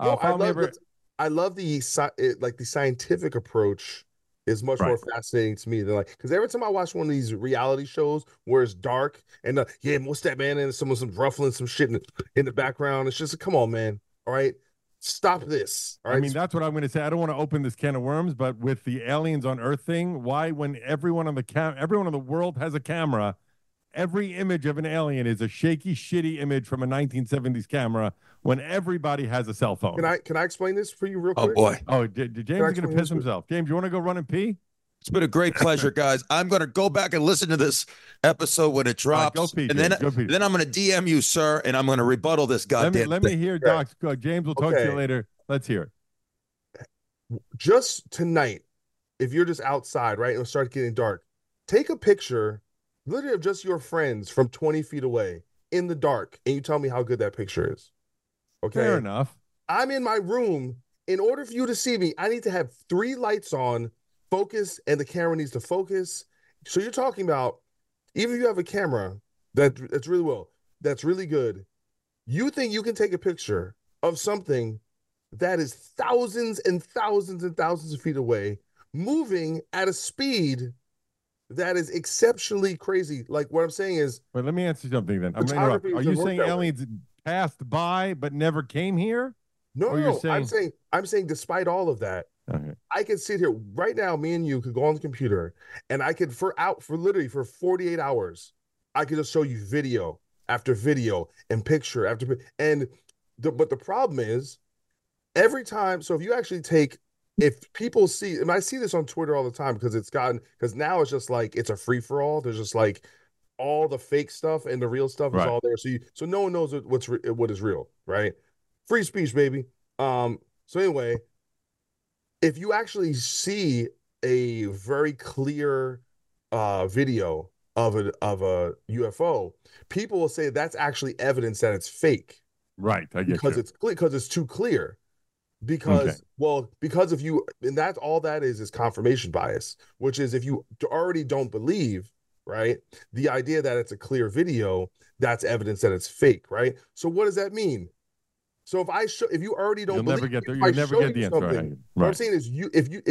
I love the scientific approach is much more fascinating to me than because every time I watch one of these reality shows where it's dark and what's that, man? And someone's ruffling some shit in the background. It's just come on, man. All right. Stop this. All right. I mean, that's what I'm going to say. I don't want to open this can of worms, but with the aliens on Earth thing, why when everyone in the world has a camera, every image of an alien is a shaky, shitty image from a 1970s camera when everybody has a cell phone? Can I explain this for you real quick? Oh boy. Oh, James is going to piss himself. James, you want to go run and pee? It's been a great pleasure, guys. I'm going to go back and listen to this episode when it drops. Go pee, and then I'm going to DM you, sir, and I'm going to rebuttal this goddamn Let me hear Doc's. James will talk to you later. Let's hear it. Just tonight, if you're just outside, right, and it starts getting dark, take a picture literally of just your friends from 20 feet away in the dark, and you tell me how good that picture is. Okay? Fair enough. I'm in my room. In order for you to see me, I need to have 3 lights on, focus, and the camera needs to focus. So you're talking about, even if you have a camera that's really good, you think you can take a picture of something that is thousands and thousands and thousands of feet away, moving at a speed that is exceptionally crazy. Like what I'm saying is, but let me answer something then. I'm going to interrupt. Are you saying aliens passed by but never came here? No. I'm saying despite all of that, I could sit here right now. Me and you could go on the computer, and I could for 48 hours, I could just show you video after video and picture after but the problem is every time. So if you actually if people see, and I see this on Twitter all the time because now it's just like it's a free for all. There's just like all the fake stuff and the real stuff is all there. So no one knows what is real, right? Free speech, baby. So anyway, if you actually see a very clear video of a UFO, people will say that's actually evidence that it's fake. Right. I get because it's clear, because it's too clear. Because if you, and that's all that is confirmation bias, which is if you already don't believe, right, the idea that it's a clear video, that's evidence that it's fake, right? So what does that mean? So if you already don't believe, you'll never get the answer. Right. What I'm saying is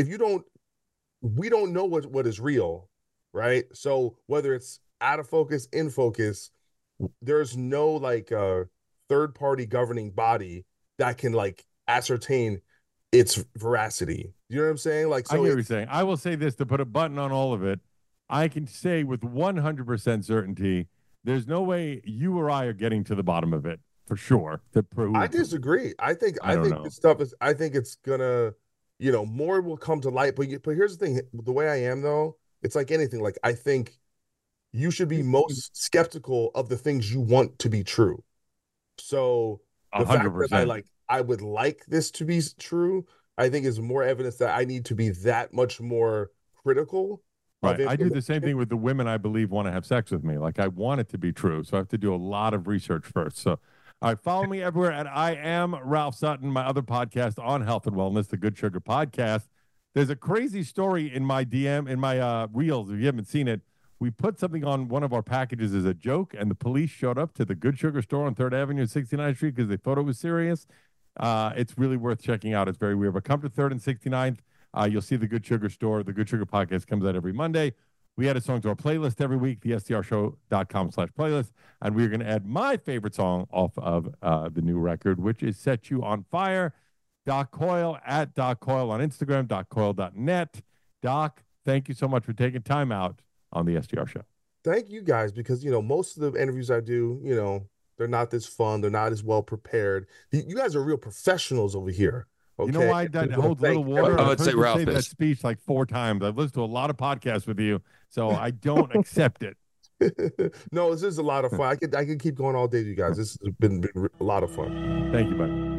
we don't know what is real, right? So whether it's out of focus, in focus, there's no third party governing body that can ascertain its veracity. You know what I'm saying? I get what you're saying. I will say this to put a button on all of it. I can say with 100% certainty, there's no way you or I are getting to the bottom of it for sure. To prove. I disagree. I think this stuff is. I think it's gonna, more will come to light. But here's the thing: the way I am, though, it's like anything. Like I think you should be most skeptical of the things you want to be true. So the 100%. Fact that I would like this to be true, I think is more evidence that I need to be that much more critical. Right. I do the same thing with the women I believe want to have sex with me. Like I want it to be true. So I have to do a lot of research first. So all right, follow me everywhere at I Am Ralph Sutton, my other podcast on health and wellness, the Good Sugar Podcast. There's a crazy story in my DM, in my reels. If you haven't seen it, we put something on one of our packages as a joke, and the police showed up to the Good Sugar store on 3rd Avenue and 69th Street because they thought it was serious. It's really worth checking out. It's very weird. But come to 3rd and 69th. You'll see the Good Sugar store. The Good Sugar Podcast comes out every Monday. We add a song to our playlist every week, thestrshow.com/playlist. And we're going to add my favorite song off of the new record, which is Set You on Fire. Doc Coyle at Doc Coyle on Instagram, doccoyle.net. Doc, thank you so much for taking time out on the SDR show. Thank you guys, because, most of the interviews I do, they're not this fun. They're not as well prepared. You guys are real professionals over here. Okay? You know why I hold little water? I would say Ralph say that speech like 4 times. I've listened to a lot of podcasts with you, so I don't accept it. No, this is a lot of fun. I could keep going all day, you guys. This has been a lot of fun. Thank you, buddy.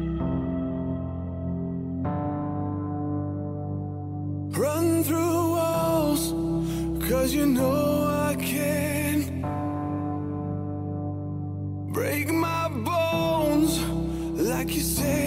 Run through walls, 'cause you know I can. Break my bones, like you said.